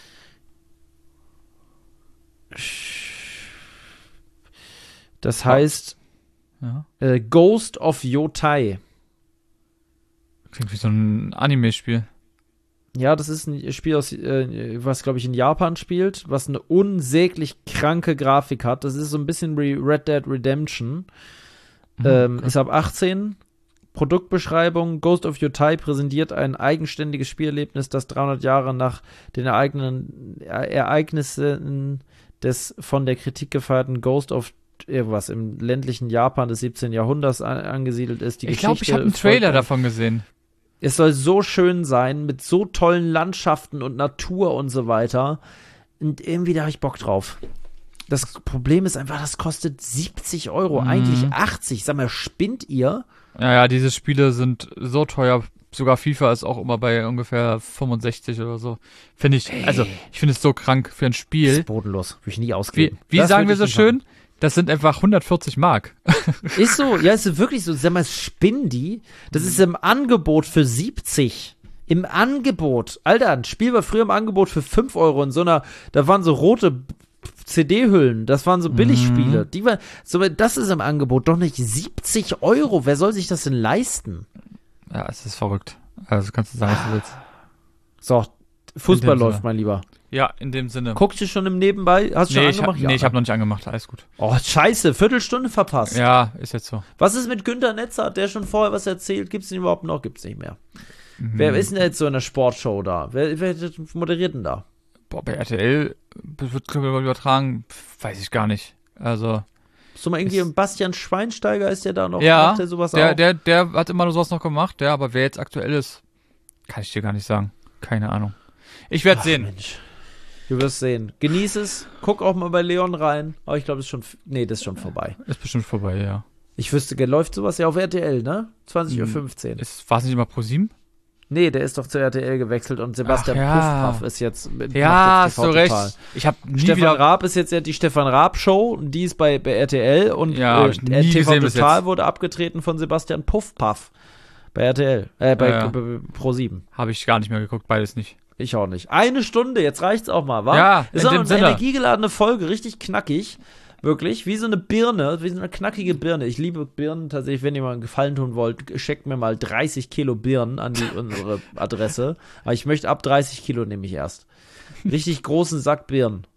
das heißt Ja. äh, Ghost of Yotai. Klingt wie so ein Anime-Spiel. Ja, das ist ein Spiel, aus, äh, was, glaube ich, in Japan spielt, was eine unsäglich kranke Grafik hat. Das ist so ein bisschen wie Red Dead Redemption. Mhm, ähm, okay. Ist ab achtzehn. Produktbeschreibung: Ghost of Yotei präsentiert ein eigenständiges Spielerlebnis, das dreihundert Jahre nach den Ereignen, Ereignissen des von der Kritik gefeierten Ghost of irgendwas im ländlichen Japan des siebzehnten. Jahrhunderts an, angesiedelt ist. Die ich glaube, ich habe einen Trailer davon gesehen. Es soll so schön sein, mit so tollen Landschaften und Natur und so weiter. Und irgendwie, da habe ich Bock drauf. Das Problem ist einfach, das kostet siebzig Euro, mhm. eigentlich achtzig. Sag mal, spinnt ihr? Ja, ja, diese Spiele sind so teuer. Sogar FIFA ist auch immer bei ungefähr fünfundsechzig oder so. Finde ich, hey. also, ich finde es so krank für ein Spiel. Das ist bodenlos. Würde ich nie ausgeben. Wie, wie sagen wir so schön? Machen. Das sind einfach hundertvierzig Mark. Ist so, ja, ist wirklich so. Sag mal, spinnen die? Das ist im Angebot für siebzig. Im Angebot. Alter, ein Spiel war früher im Angebot für fünf Euro in so einer, da waren so rote C D-Hüllen, das waren so Billigspiele. Mhm. Die war, so, das ist im Angebot, doch nicht siebzig Euro. Wer soll sich das denn leisten? Ja, es ist verrückt. Also kannst du sagen, was du willst. So, Fußball läuft, mein Lieber. Ja, in dem Sinne. Guckst du schon im Nebenbei? Hast du nee, schon angemacht? Ich hab, nee, ich habe noch nicht angemacht. Alles gut. Oh, scheiße. Viertelstunde verpasst. Ja, ist jetzt so. Was ist mit Günther Netzer? Hat der schon vorher was erzählt? Gibt's den überhaupt noch? Gibt's nicht mehr. Mhm. Wer ist denn jetzt so in der Sportshow da? Wer, wer moderiert denn da? Boah, bei R T L wird, glaube ich, übertragen. Weiß ich gar nicht. Also. So mal irgendwie Bastian Schweinsteiger, ist der da noch? Ja, macht der, sowas der, auch? der, der hat immer sowas noch gemacht. Ja, aber wer jetzt aktuell ist, kann ich dir gar nicht sagen. Keine Ahnung. Ich werde sehen. Mensch. Du wirst sehen. Genieß es. Guck auch mal bei Leon rein. Aber ich glaube, das ist schon. Nee, das ist schon vorbei. Ist bestimmt vorbei, ja. Ich wüsste, läuft sowas ja auf R T L, ne? zwanzig Uhr fünfzehn. War es nicht immer ProSieben? Nee, der ist doch zu R T L gewechselt und Sebastian ja. Puffpaff ist jetzt. Ja, hast du recht. Ich hab nie Stefan wieder Raab ist jetzt ja die Stefan Raab Show. Die ist bei, bei R T L. Und ja, äh, nie T V gesehen Total wurde abgetreten von Sebastian Puffpaff. Bei R T L. Äh, bei, ja, ja. bei ProSieben. Habe ich gar nicht mehr geguckt, beides nicht. Ich auch nicht. Eine Stunde, jetzt reicht's auch mal, wa? Ja, ist in auch dem eine Sinne. energiegeladene Folge, richtig knackig. Wirklich, wie so eine Birne, wie so eine knackige Birne. Ich liebe Birnen tatsächlich, wenn ihr mal einen Gefallen tun wollt, schickt mir mal dreißig Kilo Birnen an die, unsere Adresse. Aber ich möchte ab dreißig Kilo nehme ich erst. Richtig großen Sack Birnen.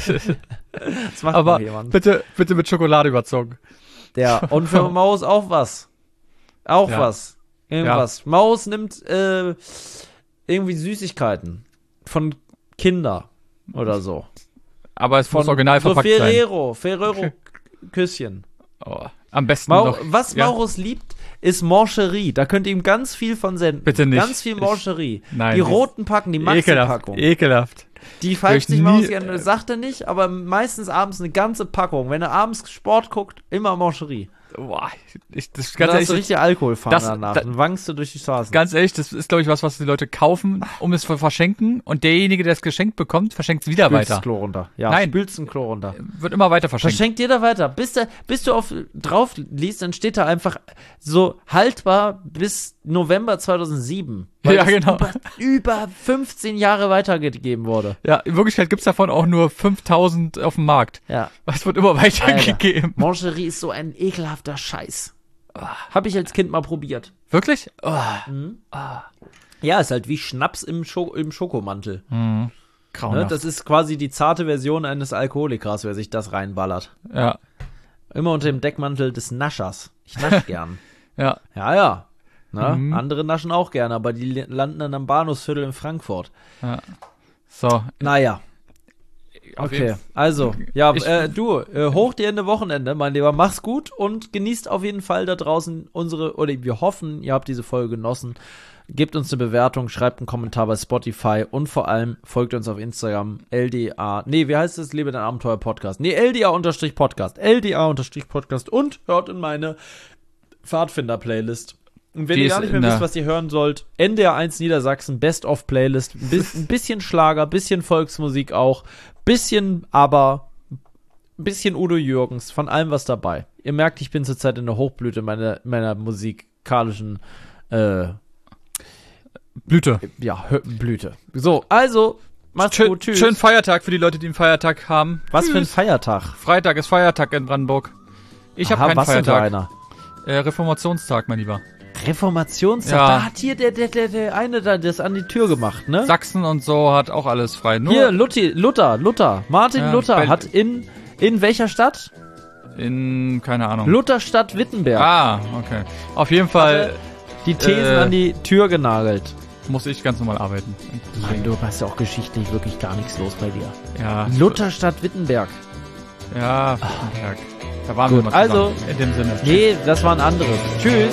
Das macht aber mal jemand. bitte, bitte mit Schokolade überzogen. Ja, und für Maus auch was. Auch ja. was. Irgendwas. Ja. Maus nimmt äh, irgendwie Süßigkeiten von Kinder oder so. Aber es von muss original so verpackt Ferrero, sein. Ferrero Küsschen. Oh, am besten Mau noch. Was ja. Maurus liebt, ist Mancherie. Da könnt ihr ihm ganz viel von senden. Bitte nicht. Ganz viel Mancherie. Ich, nein. Die roten Packen, die Maxi-Packung. Ekelhaft. Ekelhaft. Die pfeift sich Maus gerne, sagt er nicht, aber meistens abends eine ganze Packung. Wenn er abends Sport guckt, immer Mancherie. Boah, ich, das ganz ehrlich, du richtig Alkohol fahren danach. Da, dann wankst du durch die Straßen. Ganz ehrlich, das ist, glaube ich, was, was die Leute kaufen, um es zu verschenken. Und derjenige, der es geschenkt bekommt, verschenkt es wieder spülst weiter. Klo runter. Ja, nein, spülst ein Klo runter. Wird immer weiter verschenkt. Verschenkt jeder weiter. Bis, der, bis du auf, drauf liest, dann steht da einfach so haltbar bis November zweitausendsieben. Weil ja, genau. Über, über fünfzehn Jahre weitergegeben wurde. Ja, in Wirklichkeit gibt's davon auch nur fünftausend auf dem Markt. Ja. Es wird immer weitergegeben. Mancherie ist so ein ekelhafter Scheiß. Oh, hab ich als Kind mal probiert. Wirklich? Oh. Mhm. Oh. Ja, ist halt wie Schnaps im, Scho- im Schokomantel. Mhm. Ne? Das ist quasi die zarte Version eines Alkoholikers, wer sich das reinballert. Ja. Immer unter dem Deckmantel des Naschers. Ich nasch gern. Ja. Ja, ja. Ne? Mhm. Andere naschen auch gerne, aber die landen dann am Bahnhofsviertel in Frankfurt. Ja. So. Naja. Okay, also, ja, ich, äh, du, äh, hoch dir Ende Wochenende, mein Lieber, mach's gut und genießt auf jeden Fall da draußen unsere, oder wir hoffen, ihr habt diese Folge genossen. Gebt uns eine Bewertung, schreibt einen Kommentar bei Spotify und vor allem folgt uns auf Instagram, L D A, nee, wie heißt es, Lebe dein Abenteuer Podcast? Nee, L D A-Podcast, L D A-Podcast und hört in meine Pfadfinder-Playlist. Und wenn die ihr gar nicht mehr wisst, was ihr hören sollt, N D R eins Niedersachsen, Best-of-Playlist, ein bisschen Schlager, bisschen Volksmusik auch, bisschen aber, bisschen Udo Jürgens, von allem was dabei. Ihr merkt, ich bin zurzeit in der Hochblüte meiner, meiner musikalischen äh, Blüte. Ja, Blüte. So, also, macht's Schön, gut, tschüss. Schönen Feiertag für die Leute, die einen Feiertag haben. Was tschüss. für ein Feiertag? Freitag ist Feiertag in Brandenburg. Ich habe keinen was Feiertag. Denn für einer? Äh, Reformationstag, mein Lieber. Reformationstag, Ja. da hat hier der, der, der, der eine da das an die Tür gemacht, ne? Sachsen und so hat auch alles frei. Nur Hier, Luthi, Luther, Luther, Martin Ja, Luther bei- hat in, in welcher Stadt? in, keine Ahnung. Lutherstadt Wittenberg. Ah, okay. Auf jeden Fall Die Thesen äh, an die Tür genagelt. muss ich ganz normal arbeiten. Mann, du hast ja auch geschichtlich wirklich gar nichts los bei dir. Ja, Lutherstadt Wittenberg. ja, Wittenberg. Da waren Gut, wir mal zusammen. also- In dem Sinne. Nee, das war ein anderes. Tschüss.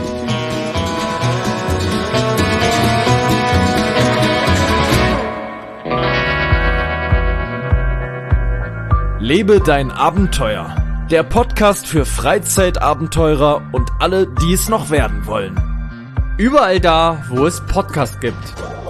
Lebe dein Abenteuer. Der Podcast für Freizeitabenteurer und alle, die es noch werden wollen. Überall da, wo es Podcasts gibt.